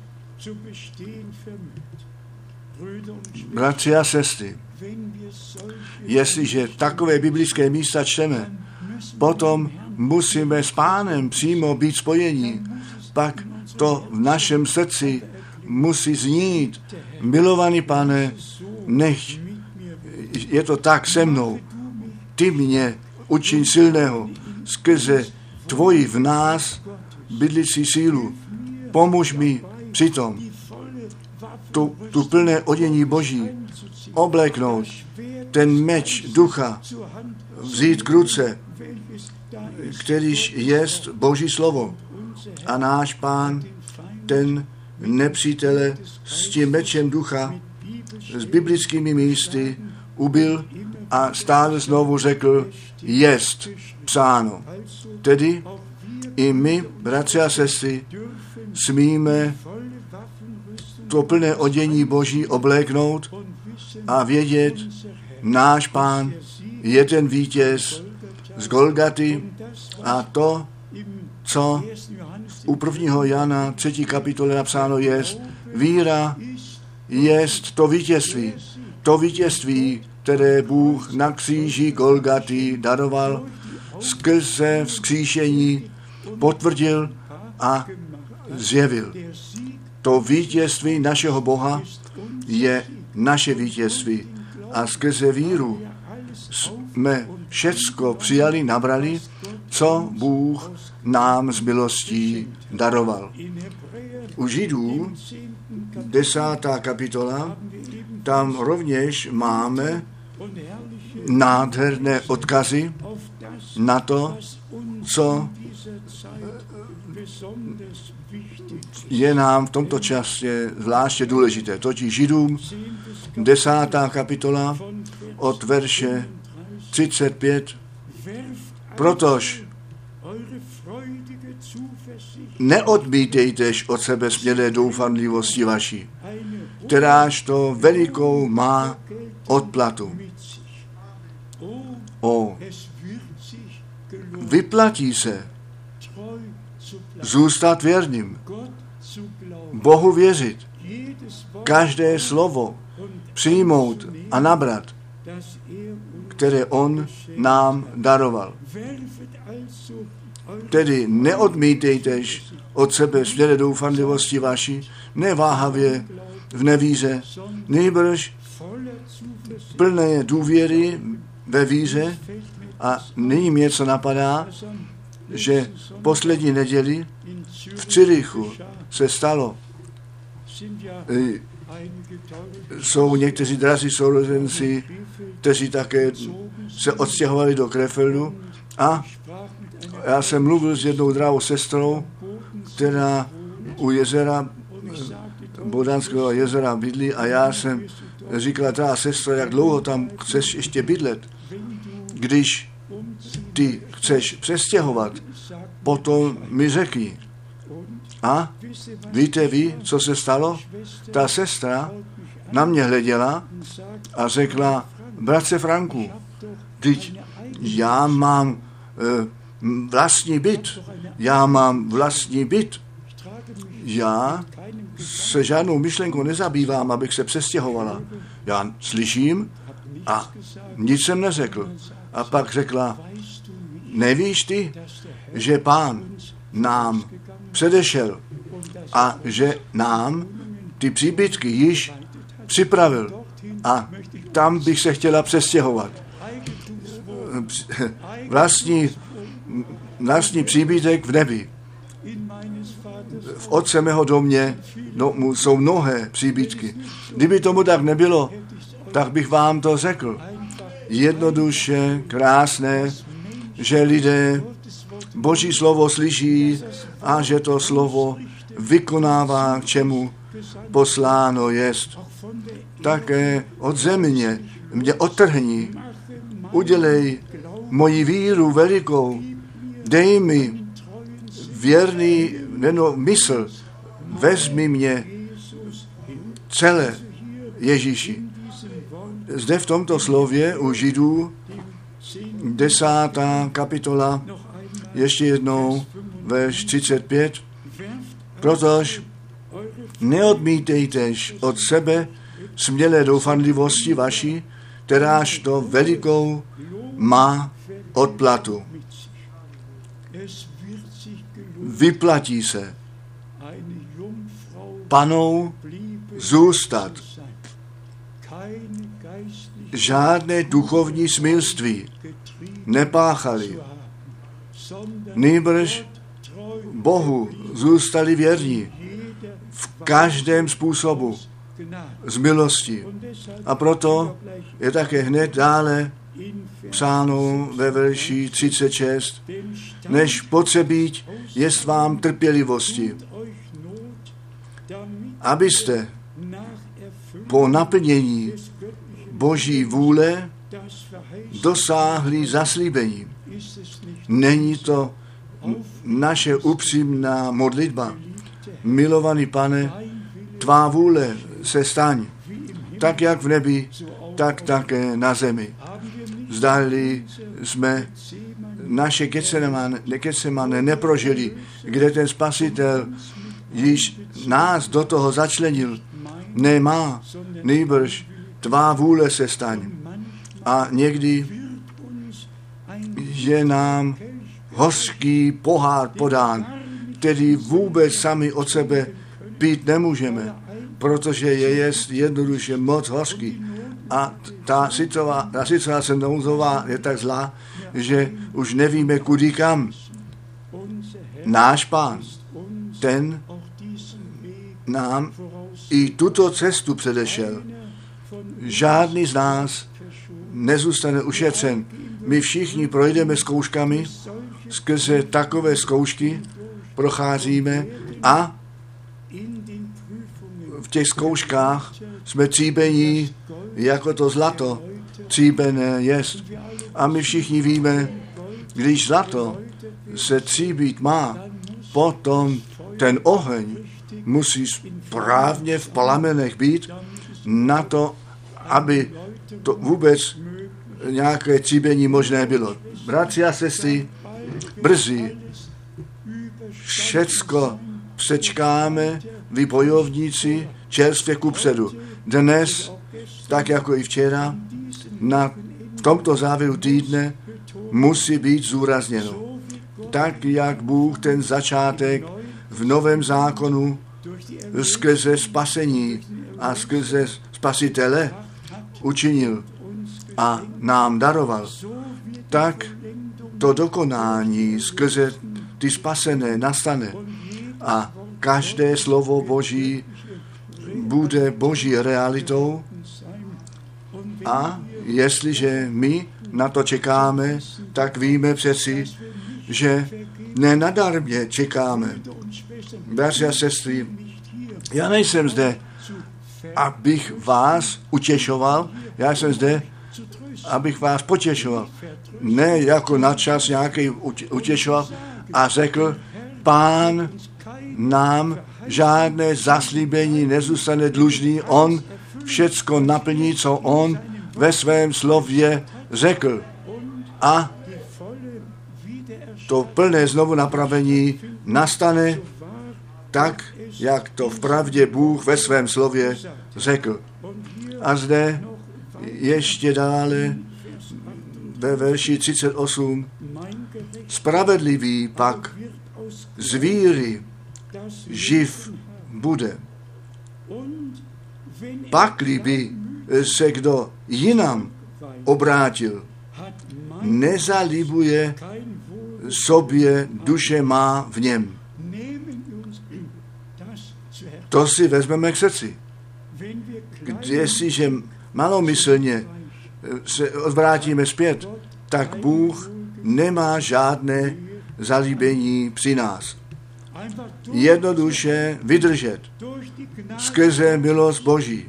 Bratři a sestry, jestliže takové biblické místa čteme, potom musíme s Pánem přímo být spojení. Pak to v našem srdci musí znít. Milovaný Pane, nech je to tak se mnou. Ty mě učiň silného skrze tvoji v nás bydlící sílu. Pomůž mi přitom tu plné odění Boží obléknout, ten meč ducha vzít k ruce, kterýž jest Boží slovo. A náš Pán, ten nepřítele s tím mečem ducha, s biblickými místy ubil a stále znovu řekl, jest psáno. Tedy i my, bratři a sestry, smíme to plné odění Boží obléknout a vědět, náš Pán je ten vítěz z Golgaty a to, co u 1. Jana 3. kapitole napsáno jest, víra jest to vítězství. To vítězství, které Bůh na kříži Golgaty daroval, skrze vzkříšení potvrdil a zjevil. To vítězství našeho Boha je naše vítězství. A skrze víru jsme všecko přijali, nabrali, co Bůh nám z milostí daroval. U Židů 10. kapitola, tam rovněž máme nádherné odkazy na to, co je nám v tomto čase zvláště důležité. Totiž Židům 10. kapitola od verše 35. Protož neodmítejtež od sebe smělé doufanlivosti vaší, kteráž to velikou má odplatu. Vyplatí se zůstat věrným, Bohu věřit, každé slovo přijmout a nabrat, které on nám daroval. Tedy neodmítejtež od sebe smělé doufanlivosti vaší, neváhavě v nevíře, nejbrž plné důvěry ve víře. A nyní mě co napadá, že poslední neděli v Cyrichu se stalo, jsou někteří drazí sourozenci, kteří také se odstěhovali do Krefeldu a já jsem mluvil s jednou drahou sestrou, která u jezera, Bodanského jezera bydlí a já jsem říkala, drahá sestra, jak dlouho tam chceš ještě bydlet, když ty chceš přestěhovat, potom mi řekni. A víte vy, co se stalo? Ta sestra na mě hleděla a řekla, bratře Franku, teď já mám vlastní byt. Já se žádnou myšlenkou nezabývám, abych se přestěhovala. Já slyším a nic jsem neřekl. A pak řekla, nevíš ty, že Pán nám předešel a že nám ty příbytky již připravil a tam bych se chtěla přestěhovat. Vlastní příbytek v nebi. V otce mého domě jsou mnohé příbytky. Kdyby tomu tak nebylo, tak bych vám to řekl. Jednoduše, krásné, že lidé Boží slovo slyší a že to slovo vykonává, k čemu posláno jest. Také od země mě odtrhni, udělej moji víru velikou, dej mi věrný mysl, vezmi mě celé Ježíši. Zde v tomto slově u Židů 10. kapitola, ještě jednou, verš 35, protože neodmítejtež od sebe smělé doufanlivosti vaší, kteráž to velikou má odplatu. Vyplatí se panou zůstat. Žádné duchovní smilství nepáchali. Nýbrž Bohu zůstali věrní v každém způsobu z milosti. A proto je také hned dále psáno ve verši 36, než potřebíť jest vám trpělivosti, abyste po naplnění Boží vůle dosáhli zaslíbení. Není to naše upřímná modlitba. Milovaný Pane, tvá vůle se staň, tak jak v nebi, tak také na zemi. Zdali jsme naše Getsemane neprožili, kde ten Spasitel již nás do toho začlenil. Nemá, nýbrž tvá vůle se staň. A někdy je nám hořký pohár podán, který vůbec sami od sebe pít nemůžeme, protože je jednoduše moc hořký. A ta situace nouzová je tak zlá, že už nevíme kudy kam. Náš Pán, ten nám i tuto cestu předešel. Žádný z nás nezůstane ušetřen. My všichni projdeme zkouškami, skrze takové zkoušky procházíme a v těch zkouškách jsme tříbení jako to zlato tříbené jest. A my všichni víme, když zlato se tříbit má, potom ten oheň musí správně v plamenech být na to, aby to vůbec nějaké tříbení možné bylo. Bratři a sestry, brzy všecko přečkáme, vy bojovníci, čerstvě kupředu. Dnes, tak jako i včera, v tomto závěru týdne musí být zúrazněno. Tak, jak Bůh ten začátek v Novém zákonu skrze spasení a skrze Spasitele učinil a nám daroval, tak to dokonání skrze ty spasené nastane a každé slovo Boží bude Boží realitou a jestliže my na to čekáme, tak víme přeci, že nenadarmě čekáme. Bratři a sestry, já nejsem zde, abych vás utěšoval, já jsem zde, abych vás potěšoval. Ne jako na čas nějaký utěšoval a řekl, Pán nám žádné zaslíbení nezůstane dlužný, on všecko naplní, co on ve svém slově řekl. A to plné znovu napravení nastane tak, jak to vpravdě Bůh ve svém slově řekl. A zde ještě dále ve verši 38. Spravedlivý pak z víry živ bude. Pakli by se kdo jinam obrátil, nezalibuje sobě, duše má v něm. To si vezmeme k srdci. Jestliže malomyslně se odvrátíme zpět, tak Bůh nemá žádné zalíbení při nás. Jednoduše vydržet skrze milost Boží.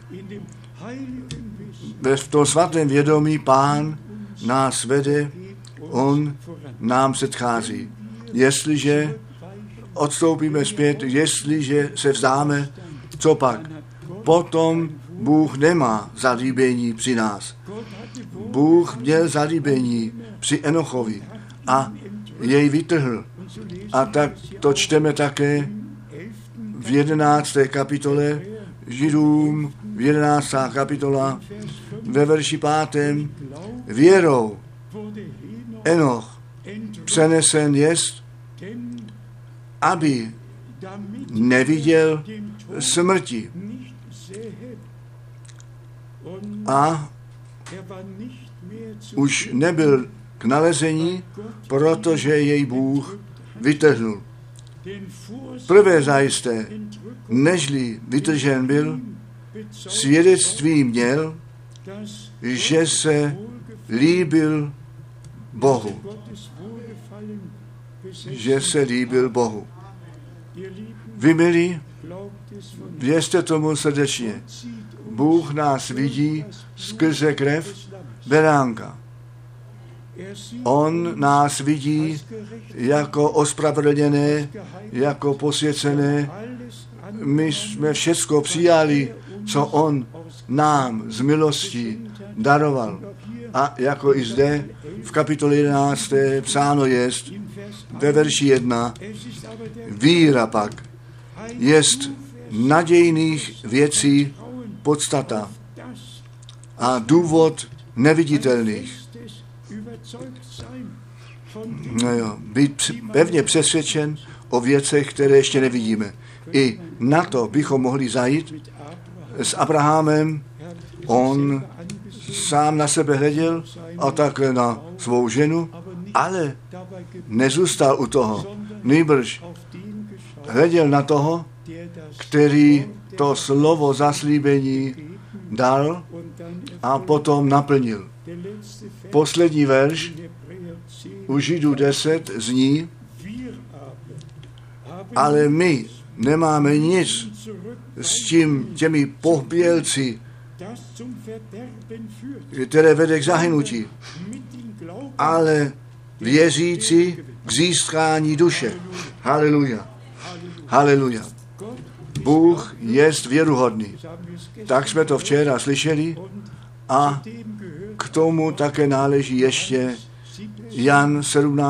V tom svatém vědomí Pán nás vede, on nám předchází. Jestliže odstoupíme zpět, jestliže se vzdáme, co pak? Potom Bůh nemá zalíbení při nás. Bůh měl zalíbení při Enochovi a jej vytrhl. A tak to čteme také v 11. kapitole Židům, 11. kapitola, ve verši 5. Věrou Enoch přenesen jest, aby neviděl smrti. A už nebyl k nalezení, protože jej Bůh vytrhnul. Prvé zajisté, nežli vytržen byl, svědectví měl, že se líbil Bohu. Že se líbil Bohu. Vy, milí, věřte tomu srdečně. Bůh nás vidí skrze krev beránka. On nás vidí jako ospravedlněné, jako posvěcené. My jsme všecko přijali, co on nám z milostí daroval. A jako i zde v kapitole 11. psáno jest ve verši 1, víra pak jest nadějných věcí podstata a důvod neviditelných. No jo, být pevně přesvědčen o věcech, které ještě nevidíme. I na to bychom mohli zajít s Abrahamem. On sám na sebe hleděl a také na svou ženu, ale nezůstal u toho. Nýbrž hleděl na toho, který to slovo zaslíbení dal a potom naplnil. Poslední verš u Židů 10 zní, ale my nemáme nic s těmi pohbělci, které vede k zahynutí, ale věřící k získání duše. Haleluja. Haleluja. Bůh jest věruhodný. Tak jsme to včera slyšeli a k tomu také náleží ještě Jan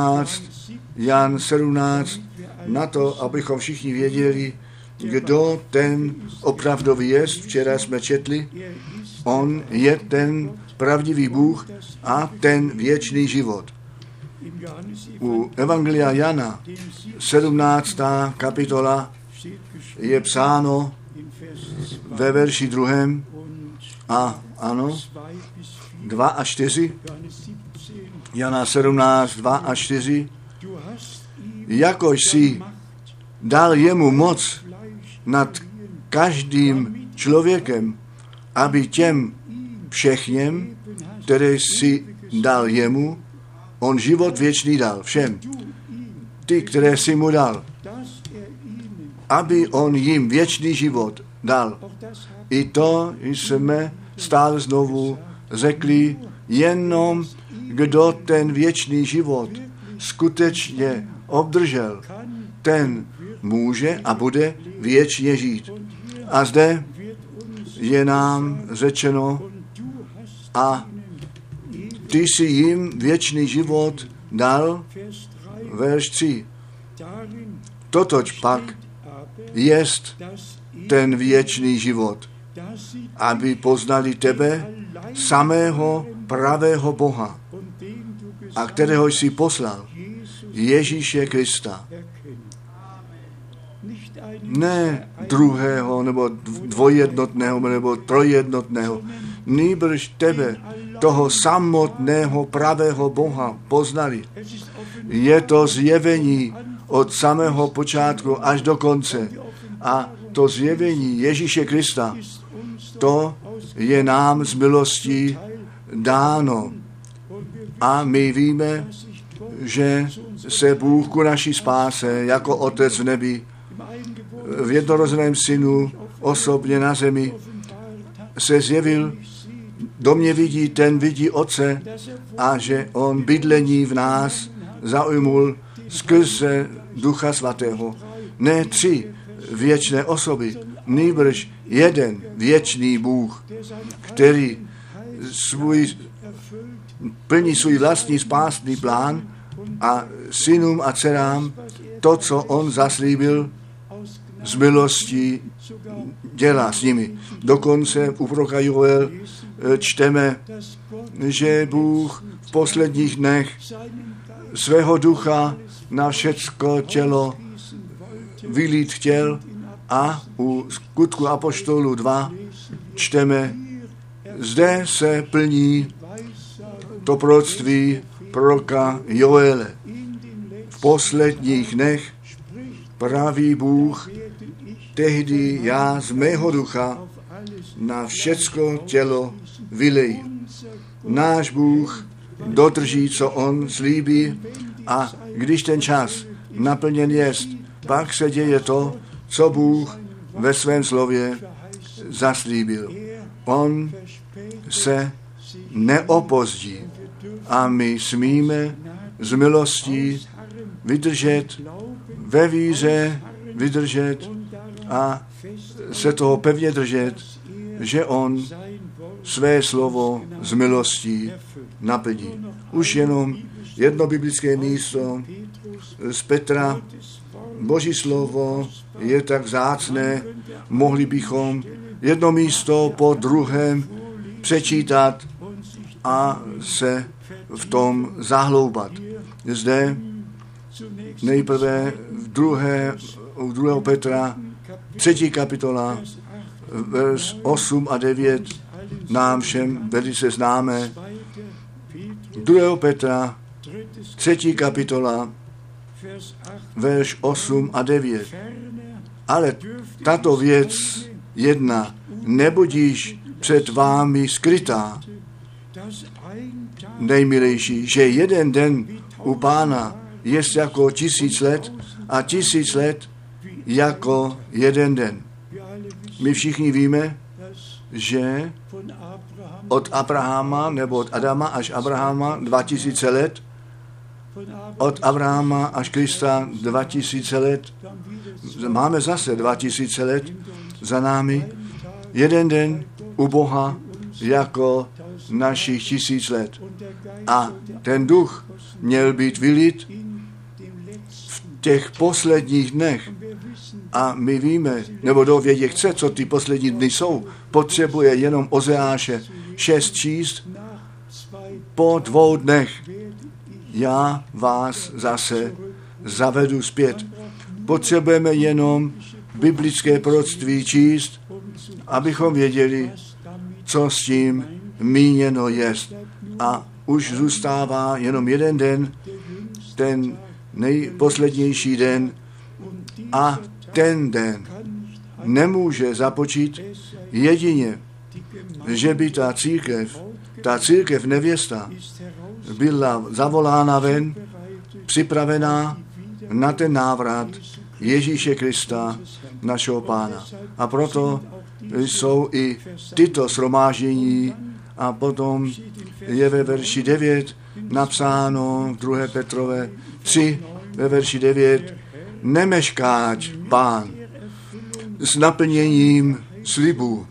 17, na to, abychom všichni věděli, kdo ten opravdový jest. Včera jsme četli, on je ten pravdivý Bůh a ten věčný život. U Evangelia Jana 17. kapitola je psáno ve verši 2. a ano, 2 a 4, Jana 17, 2 a 4, jakož si dal jemu moc nad každým člověkem, aby těm všechněm, které si dal jemu, on život věčný dal všem. Ty, které si mu dal, aby on jim věčný život dal. I to jsme stále znovu řekli, jenom kdo ten věčný život skutečně obdržel, ten může a bude věčně žít. A zde je nám řečeno, a ty si jim věčný život dal, verš 3. Totož pak jest ten věčný život, aby poznali tebe, samého pravého Boha, a kterého jsi poslal, Ježíše Krista. Ne druhého, nebo dvojjednotného, nebo trojjednotného, nýbrž tebe, toho samotného pravého Boha poznali. Je to zjevení od samého počátku až do konce. A to zjevení Ježíše Krista, to je nám z milostí dáno. A my víme, že se Bůh ku naší spáse jako Otec v nebi v jednorozeném synu osobně na zemi se zjevil. Do mě vidí, ten vidí Otce, a že on bydlení v nás zaujmul skrze Ducha Svatého. Ne 3 věčné osoby, nýbrž jeden věčný Bůh, který plní svůj vlastní spásný plán a synům a dcerám to, co on zaslíbil, z milostí dělá s nimi. Dokonce u proroka Joel čteme, že Bůh v posledních dnech svého ducha na všecko tělo vylít chtěl, a u Skutku apoštolů 2 čteme, zde se plní to proroctví proroka Joele. V posledních dnech praví Bůh, tehdy já z mého ducha na všecko tělo vyleji. Náš Bůh dodrží, co on slíbí, a když ten čas naplněn jest, pak se děje to, co Bůh ve svém slově zaslíbil. On se neopozdí a my smíme z milostí vydržet, ve víře vydržet a se toho pevně držet, že on své slovo z milostí naplní. Už jenom jedno biblické místo z Petra. Boží slovo je tak vzácné, mohli bychom jedno místo po druhém přečítat a se v tom zahloubat. Zde nejprve u 2. Petra 3. kapitola, vers 8 a 9, nám všem velice známé. 2. Petra 3. kapitola, verš 8 a 9. Ale tato věc jedna nebudíš před vámi skrytá, nejmilejší, že jeden den u Pána jest jako 1000 let a 1000 let jako jeden den. My všichni víme, že od Abrahama nebo od Adama až Abrahama 2000 let, od Abrahama až Krista 2000 let, máme zase 2000 let za námi, jeden den u Boha jako našich 1000 let. A ten duch měl být vylit v těch posledních dnech. A my víme, nebo kdo vědět chce, co ty poslední dny jsou, potřebuje jenom Ozeáše 6 číst. Po 2 dnech já vás zase zavedu zpět. Potřebujeme jenom biblické proroctví číst, abychom věděli, co s tím míněno jest. A už zůstává jenom jeden den, ten nejposlednější den, a ten den nemůže započít jedině, že by ta církev nevěsta byla zavolána ven, připravená na ten návrat Ježíše Krista, našeho Pána. A proto jsou i tyto shromáždění, a potom je ve verši 9 napsáno v 2. Petrové 3 ve verši 9, nemeškáč Pán s naplněním slibu,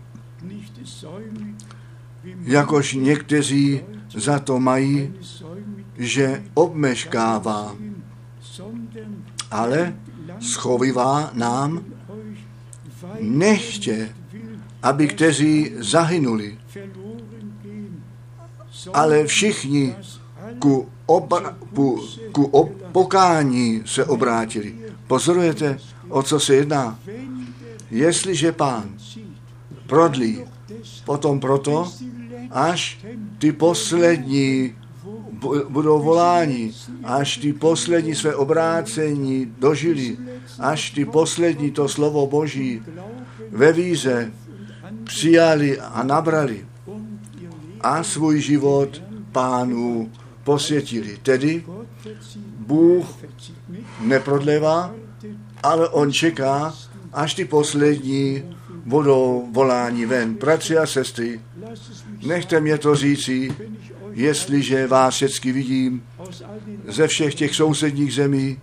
jakož někteří za to mají, že obmeškává, ale schovívá nám Nechtě, aby kteří zahynuli, ale všichni ku pokání se obrátili. Pozorujete, o co se jedná? Jestliže Pán prodlí, potom proto, až ty poslední budou voláni, až ty poslední své obrácení dožili, až ty poslední to slovo Boží ve víře přijali a nabrali a svůj život Pánu posvětili. Tedy Bůh neprodlévá, ale on čeká, až ty poslední budou voláni ven. Bratři a sestry, nechte mě to říci, jestliže vás všechny vidím ze všech těch sousedních zemí,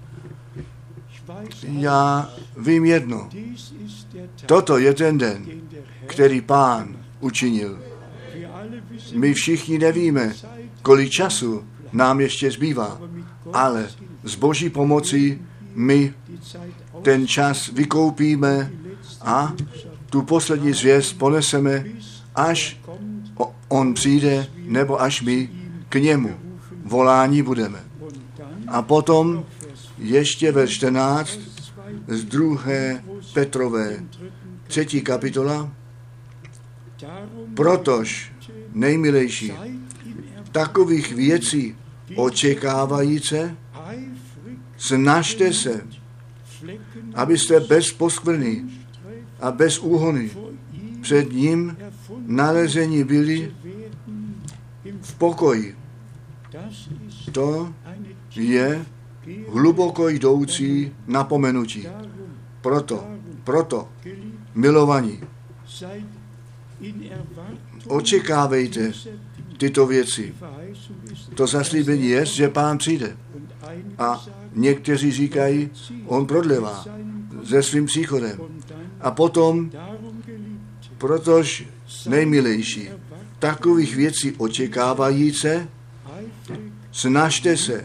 já vím jedno. Toto je ten den, který Pán učinil. My všichni nevíme, kolik času nám ještě zbývá, ale s Boží pomocí my ten čas vykoupíme a tu poslední zvěst poneseme, až on přijde, nebo až my k němu volání budeme. A potom ještě ve 14 z 2. Petrové 3. kapitola. Protož, nejmilejší, takových věcí očekávajíce, snažte se, abyste bez poskvrny a bez úhony před ním nalezení byli v pokoji. To je hluboko jdoucí napomenutí. Proto, milovaní, očekávejte tyto věci. To zaslíbení je, že Pán přijde. A někteří říkají, on prodlevá se svým příchodem. A potom, protože nejmilejší, takových věcí očekávajíce, snažte se,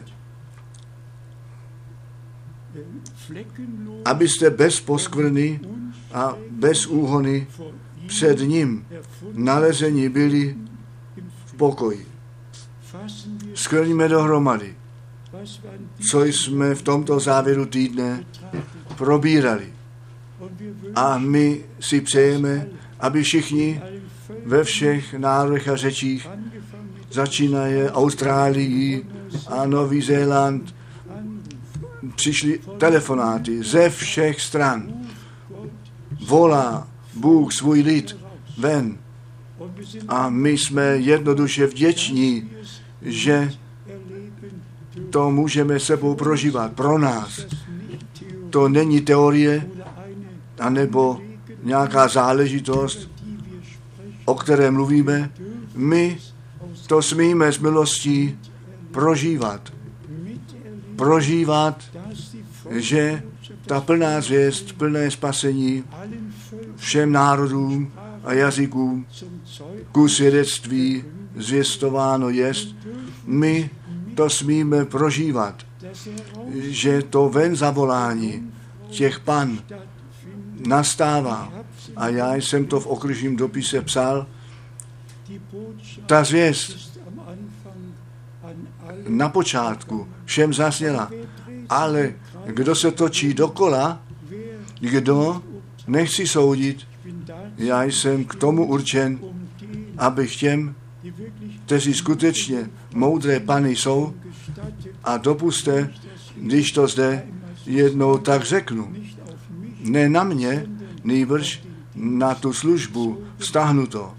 abyste bez poskvrny a bez úhony před ním nalezení byli v pokoji. Shrňme dohromady, co jsme v tomto závěru týdne probírali. A my si přejeme, aby všichni ve všech národech a řečích, začínaje Austrálií a Nový Zéland, přišly telefonáty ze všech stran. Volá Bůh svůj lid ven. A my jsme jednoduše vděční, že to můžeme sebou prožívat pro nás. To není teorie, anebo nějaká záležitost, o které mluvíme. My to smíme s milostí prožívat, že ta plná zvěst, plné spasení všem národům a jazykům ku svědectví zvěstováno jest. My to smíme prožívat, že to ven zavolání těch pan nastává. A já jsem to v okružním dopise psal. Ta zvěst na počátku všem zazněla, ale kdo se točí dokola, kdo nechci soudit, já jsem k tomu určen, abych těm, kteří skutečně moudré pany jsou, a dopuste, když to zde jednou tak řeknu, ne na mě, nýbrž na tu službu vztahnuto.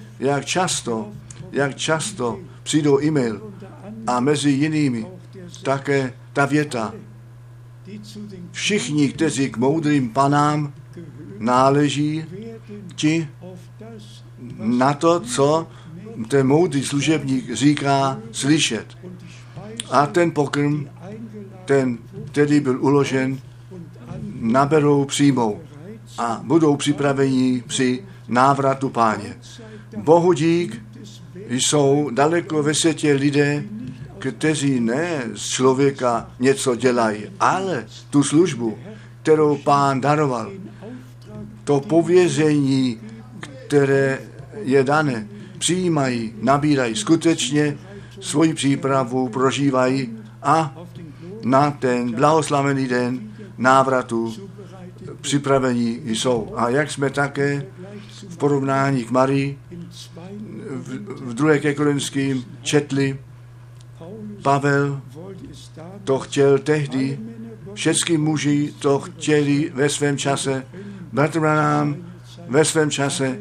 Jak často přijdou e-mail a mezi jinými také ta věta. Všichni, kteří k moudrým panám náleží, ti na to, co ten moudrý služebník říká, slyšet. A ten pokrm, ten, který byl uložen, naberou, přijmou a budou připraveni při návratu Páně. Bohu dík, jsou daleko ve světě lidé, kteří ne z člověka něco dělají, ale tu službu, kterou Pán daroval, to pověření, které je dané, přijímají, nabírají, skutečně svoji přípravu prožívají a na ten blahoslavený den návratu připravení jsou. A jak jsme také v porovnání k Marii v 2. ke Korinským četli, Pavel to chtěl tehdy, všechny muži to chtěli ve svém čase, bratr Branham ve svém čase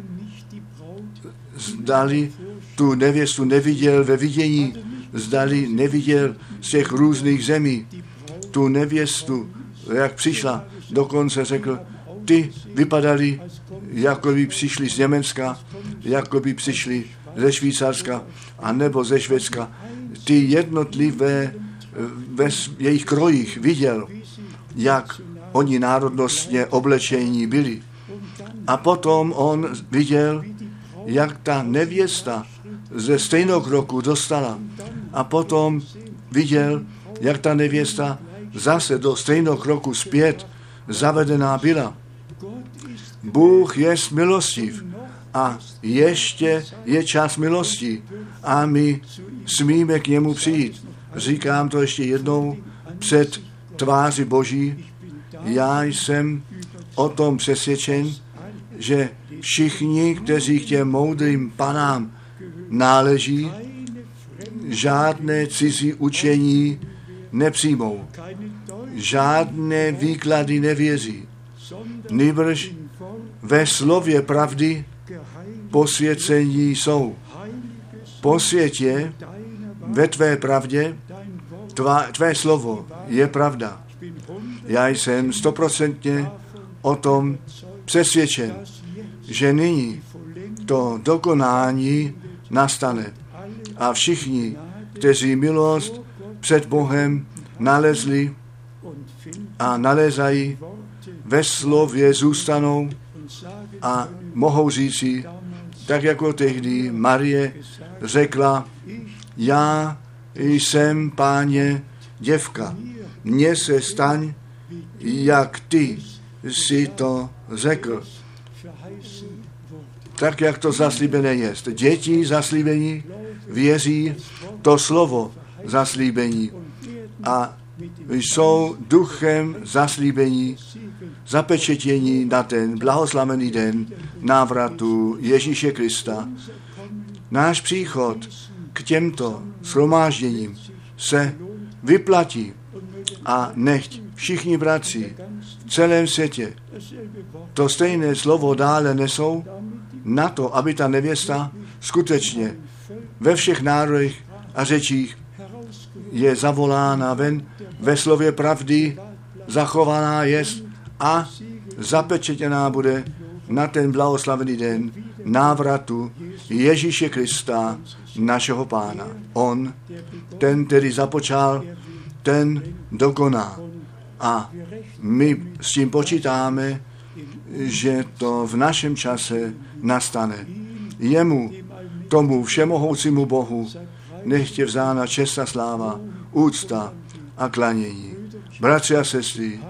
zdali tu nevěstu neviděl ve vidění, zdali neviděl z těch různých zemí tu nevěstu, jak přišla, dokonce řekl, ty vypadali, jako by přišli z Německa, jako by přišli ze Švýcarska, anebo ze Švédska. Ty jednotlivé ve jejich krojích viděl, jak oni národnostně oblečení byli. A potom on viděl, jak ta nevěsta ze stejnokroku dostala. A potom viděl, jak ta nevěsta zase do stejnokroku zpět zavedená byla. Bůh je milostiv a ještě je čas milosti a my smíme k němu přijít. Říkám to ještě jednou před tváří Boží. Já jsem o tom přesvědčen, že všichni, kteří k těm moudrým panám náleží, žádné cizí učení nepřijmou, žádné výklady nevěří, nýbrž ve slově pravdy posvěcení jsou. Posvětě ve tvé pravdě, tvé slovo je pravda. Já jsem 100% o tom přesvědčen, že nyní to dokonání nastane. A všichni, kteří milost před Bohem nalezli a nalézají, ve slově zůstanou a mohou říci, tak jako tehdy Marie řekla, já jsem, Páně, děvka, mně se staň, jak ty si to řekl. Tak, jak to zaslíbené je. Děti zaslíbení věří to slovo zaslíbení a jsou duchem zaslíbení, zapečetění na ten blahoslavený den návratu Ježíše Krista. Náš příchod k těmto shromážděním se vyplatí a nechť všichni bratři v celém světě to stejné slovo dále nesou na to, aby ta nevěsta skutečně ve všech národech a řečích je zavolána ven, ve slově pravdy zachovaná jest a zapečetěná bude na ten blahoslavený den návratu Ježíše Krista, našeho Pána. On, ten, který započal, ten dokoná. A my s tím počítáme, že to v našem čase nastane. Jemu, tomu všemohoucímu Bohu, nechť je vzána čest a sláva, úcta a klanění. Bratři a sestry,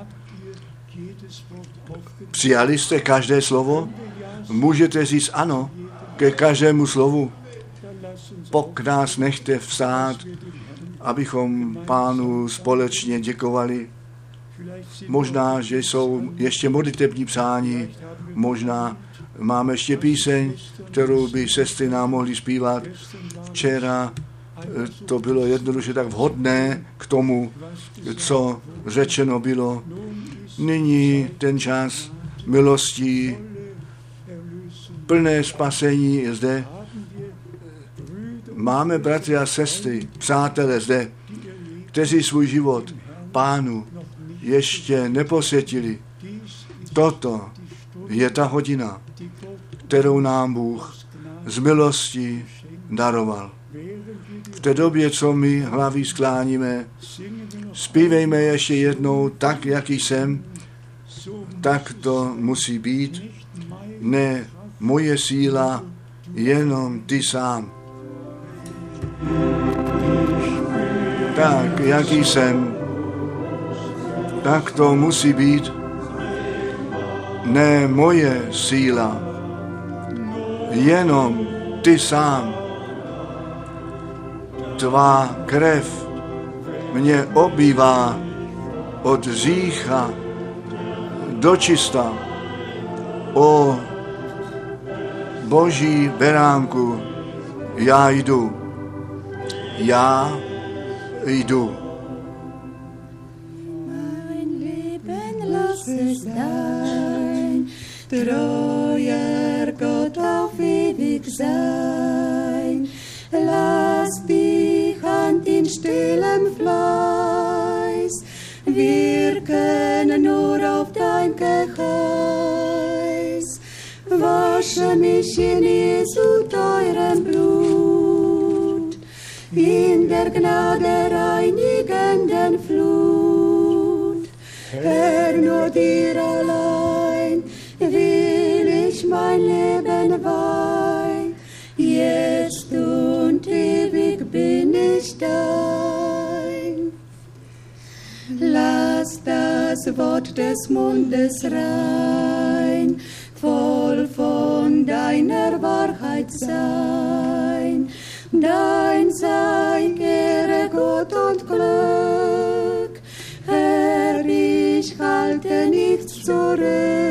přijali jste každé slovo? Můžete říct ano ke každému slovu? Pok nás nechte vstát, abychom Pánu společně děkovali. Možná, že jsou ještě modlitební přání, možná máme ještě píseň, kterou by sestry nám mohly zpívat. Včera to bylo jednoduše tak vhodné k tomu, co řečeno bylo. Nyní ten čas milostí, plné spasení je zde. Máme bratry a sestry, přátelé zde, kteří svůj život Pánu ještě neposvětili. Toto je ta hodina, kterou nám Bůh z milostí daroval. V té době, co my hlavy skláníme, zpívejme ještě jednou tak, jaký jsem, tak to musí být. Ne moje síla, jenom ty sám. Tak, jaký jsem, tak to musí být. ne moje síla, jenom ty sám. Tvá krev mě obývá od hřícha do čista. O Boží beránku, já jdu.
Mein Leben lass es dein treuer Gott auf ewig sein. Lass dich an den stillem Fleiß wirken nur auf dein Geheiß. Wasche mich in Jesu teurem Blut, in der Gnade reinigenden Flut. Herr, nur dir allein will ich mein Leben weihen. Jetzt und ewig bin ich dein. Lass das Wort des Mundes rein, voll von deiner Wahrheit sein. Dein sei Ehre, Gott und Glück. Herr, ich halte nichts zurück.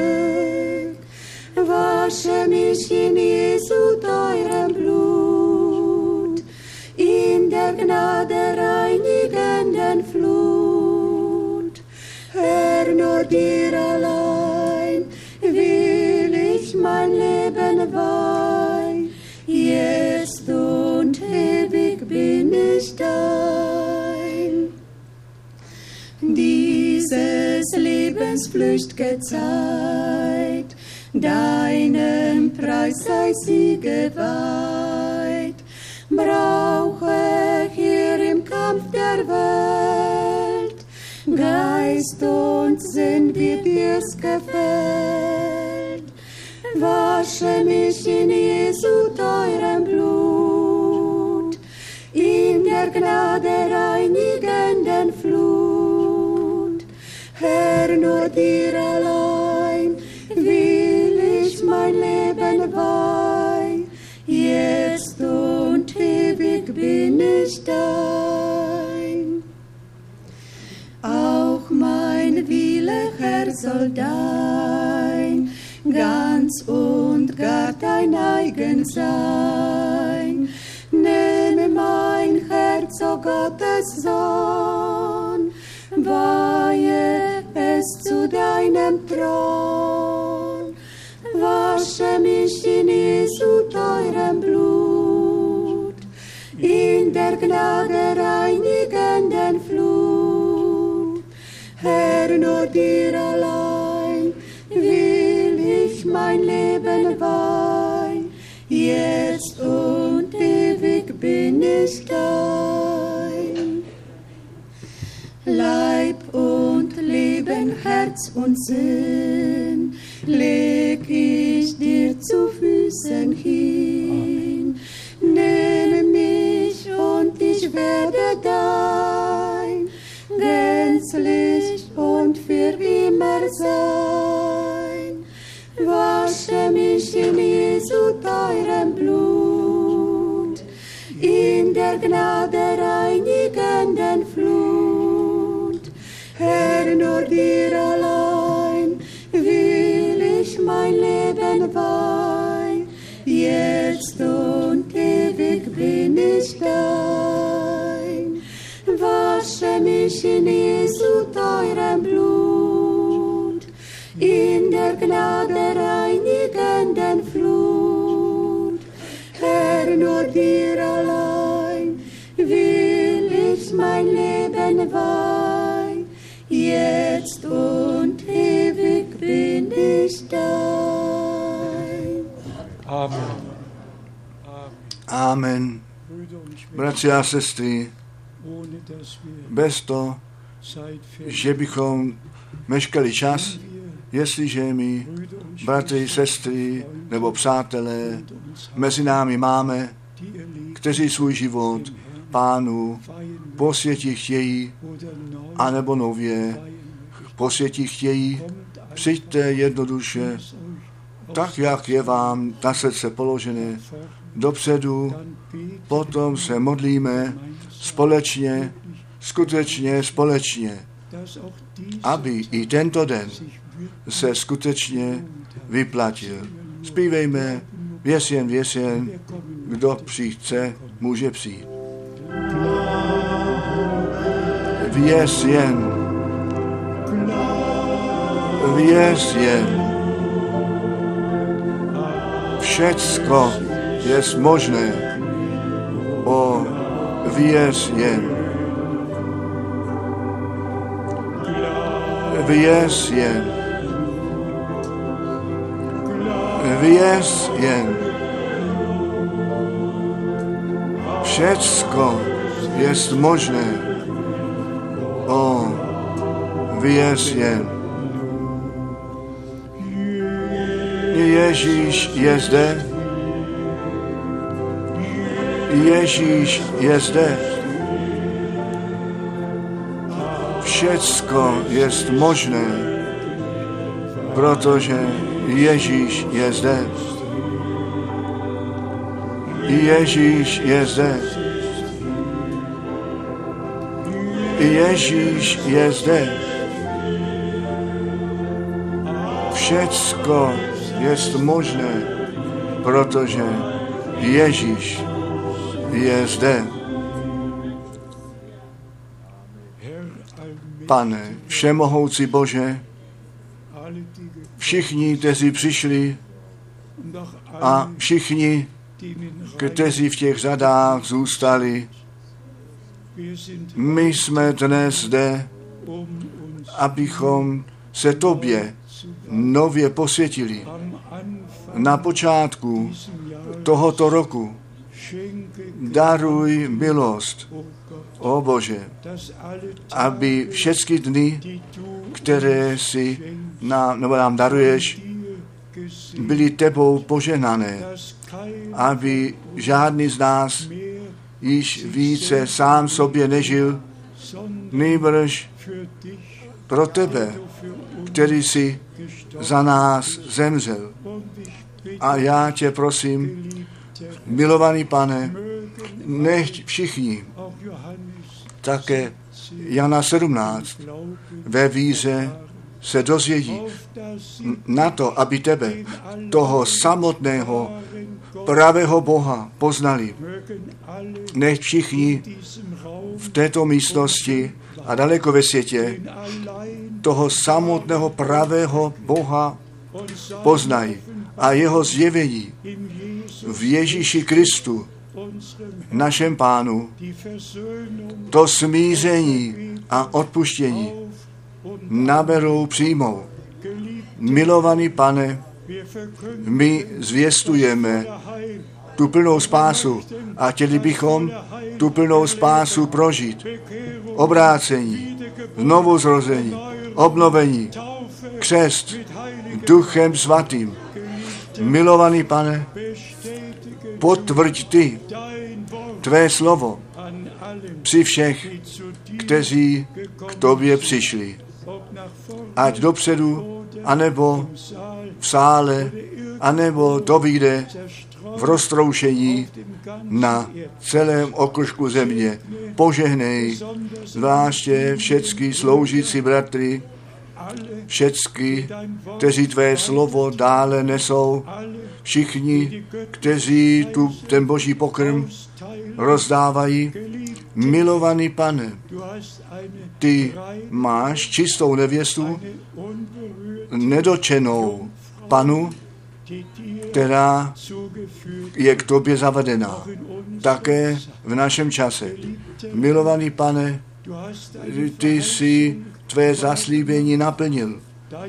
Wasche mich in Jesu teurem Blut, in der Gnade reinigenden Flut. Herr, nur dir allein will ich mein Leben weihen. Jetzt und ewig bin ich dein. Dieses Lebens flücht'ge Zeit, deinem Preis sei sie geweiht. Brauche hier im Kampf der Welt Geist und Sinn, wie dir's gefällt. Wasche mich in Jesu teurem Blut, in der Gnade reinigenden Flut. Herr, nur dir allein will ich mein Leben weihen. Jetzt und ewig bin ich dein. Auch mein Wille, Herr, soll dein ganz und gar dein eigen sein. Nehme mein Herz, o Gottes Sohn, weihe es zu deinem Thron. Wasche mich in Jesu teurem Blut, in der Gnade reinigenden Flut. Herr, nur dir allein will ich mein Leben weihen. Jetzt und ewig bin ich dein. Leib und Leben, Herz und Sinn leg ich dir zu Füßen hin. Nehme mich und ich werde dein, gänzlich und für immer sein. Wasche mich in Jesu teurem Blut, in der Gnade reinigenden Flut. Herr, nur dir allein will ich mein Leben weihen. Jetzt und ewig bin ich dein. Wasche mich in Jesu teurem Blut, in der Gnade reinigenden Flut. Herr, nur dir allein will ich mein Leben weihen. Jetzt und ewig bin ich dein.
Amen.
Amen. Bratři a sestry, bez toho, že bychom meškali čas, jestliže my, bratři, sestry nebo přátelé, mezi námi máme, kteří svůj život Pánu posvětit chtějí, anebo nově posvětit chtějí, Přijďte jednoduše, tak, jak je vám na srdce položené, dopředu, potom se modlíme společně, skutečně společně, aby i tento den se skutečně vyplatil. Zpívejme věs jen, kdo přijde, může přijít. Věs jen, všecko je možné, o věs jen. Věs jen. Všecko je možné, o věs jen. Ježíš je zde. Ježíš je zde. Všecko je možné, protože Ježíš je zde. Ježíš je zde. Ježíš je zde. Všecko je možné, protože Ježíš je zde. Pane, všemohoucí Bože, všichni, kteří přišli a všichni, kteří v těch řadách zůstali, my jsme dnes zde, abychom se tobě nově posvětili. Na počátku tohoto roku daruj milost, o Bože, aby všechny dny, které si nám daruješ, byly tebou požehnané, aby žádný z nás již více sám sobě nežil, nýbrž pro tebe, který jsi za nás zemřel. A já tě prosím, milovaný Pane, nechť všichni, také Jana 17, ve víře se dozvědí na to, aby tebe, toho samotného, pravého Boha, poznali. Nechť všichni v této místnosti a daleko ve světě toho samotného pravého Boha poznají a jeho zjevení v Ježíši Kristu, našem Pánu, to smíření a odpuštění naberou, přijmou. Milovaný Pane, my zvěstujeme tu plnou spásu a chtěli bychom tu plnou spásu prožít. Obrácení, znovuzrození, obnovení, křest Duchem Svatým. Milovaný Pane, potvrď ty tvé slovo při všech, kteří k tobě přišli. Ať dopředu, anebo v sále, anebo to vyjde v roztroušení na celém okružku země. Požehnej zvláště všechny sloužící bratry, všechny, kteří tvé slovo dále nesou, všichni, kteří ten boží pokrm rozdávají. Milovaný Pane, ty máš čistou nevěstu, nedočenou panu, která je k tobě zavedená. Také v našem čase. Milovaný Pane, ty jsi tvé zaslíbení naplnil.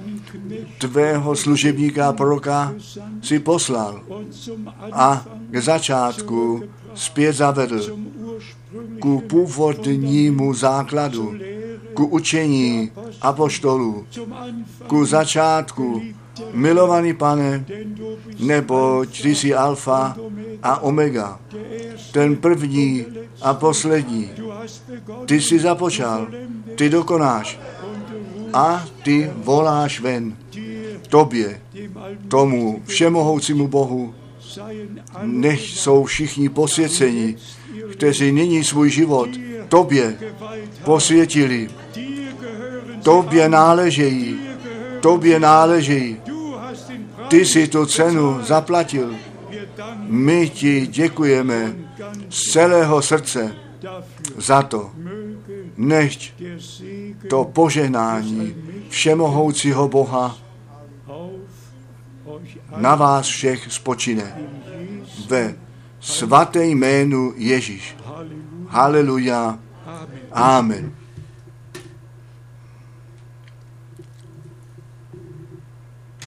Tvého služebníka a proroka si poslal a k začátku zpět zavedl ku původnímu základu, ku učení apoštolů, ku začátku. Milovaný Pane, neboť ty jsi alfa a omega, ten první a poslední. Ty jsi započal, ty dokonáš a ty voláš ven. Tobě, tomu všemohoucímu Bohu, nech jsou všichni posvěceni, kteří nyní svůj život tobě posvětili. Tobě náležejí. Tobě náležejí. Ty jsi tu cenu zaplatil. My ti děkujeme z celého srdce za to. Nechť to požehnání všemohoucího Boha na vás všech spočine. Ve svaté jménu Ježíš. Haleluja. Amen.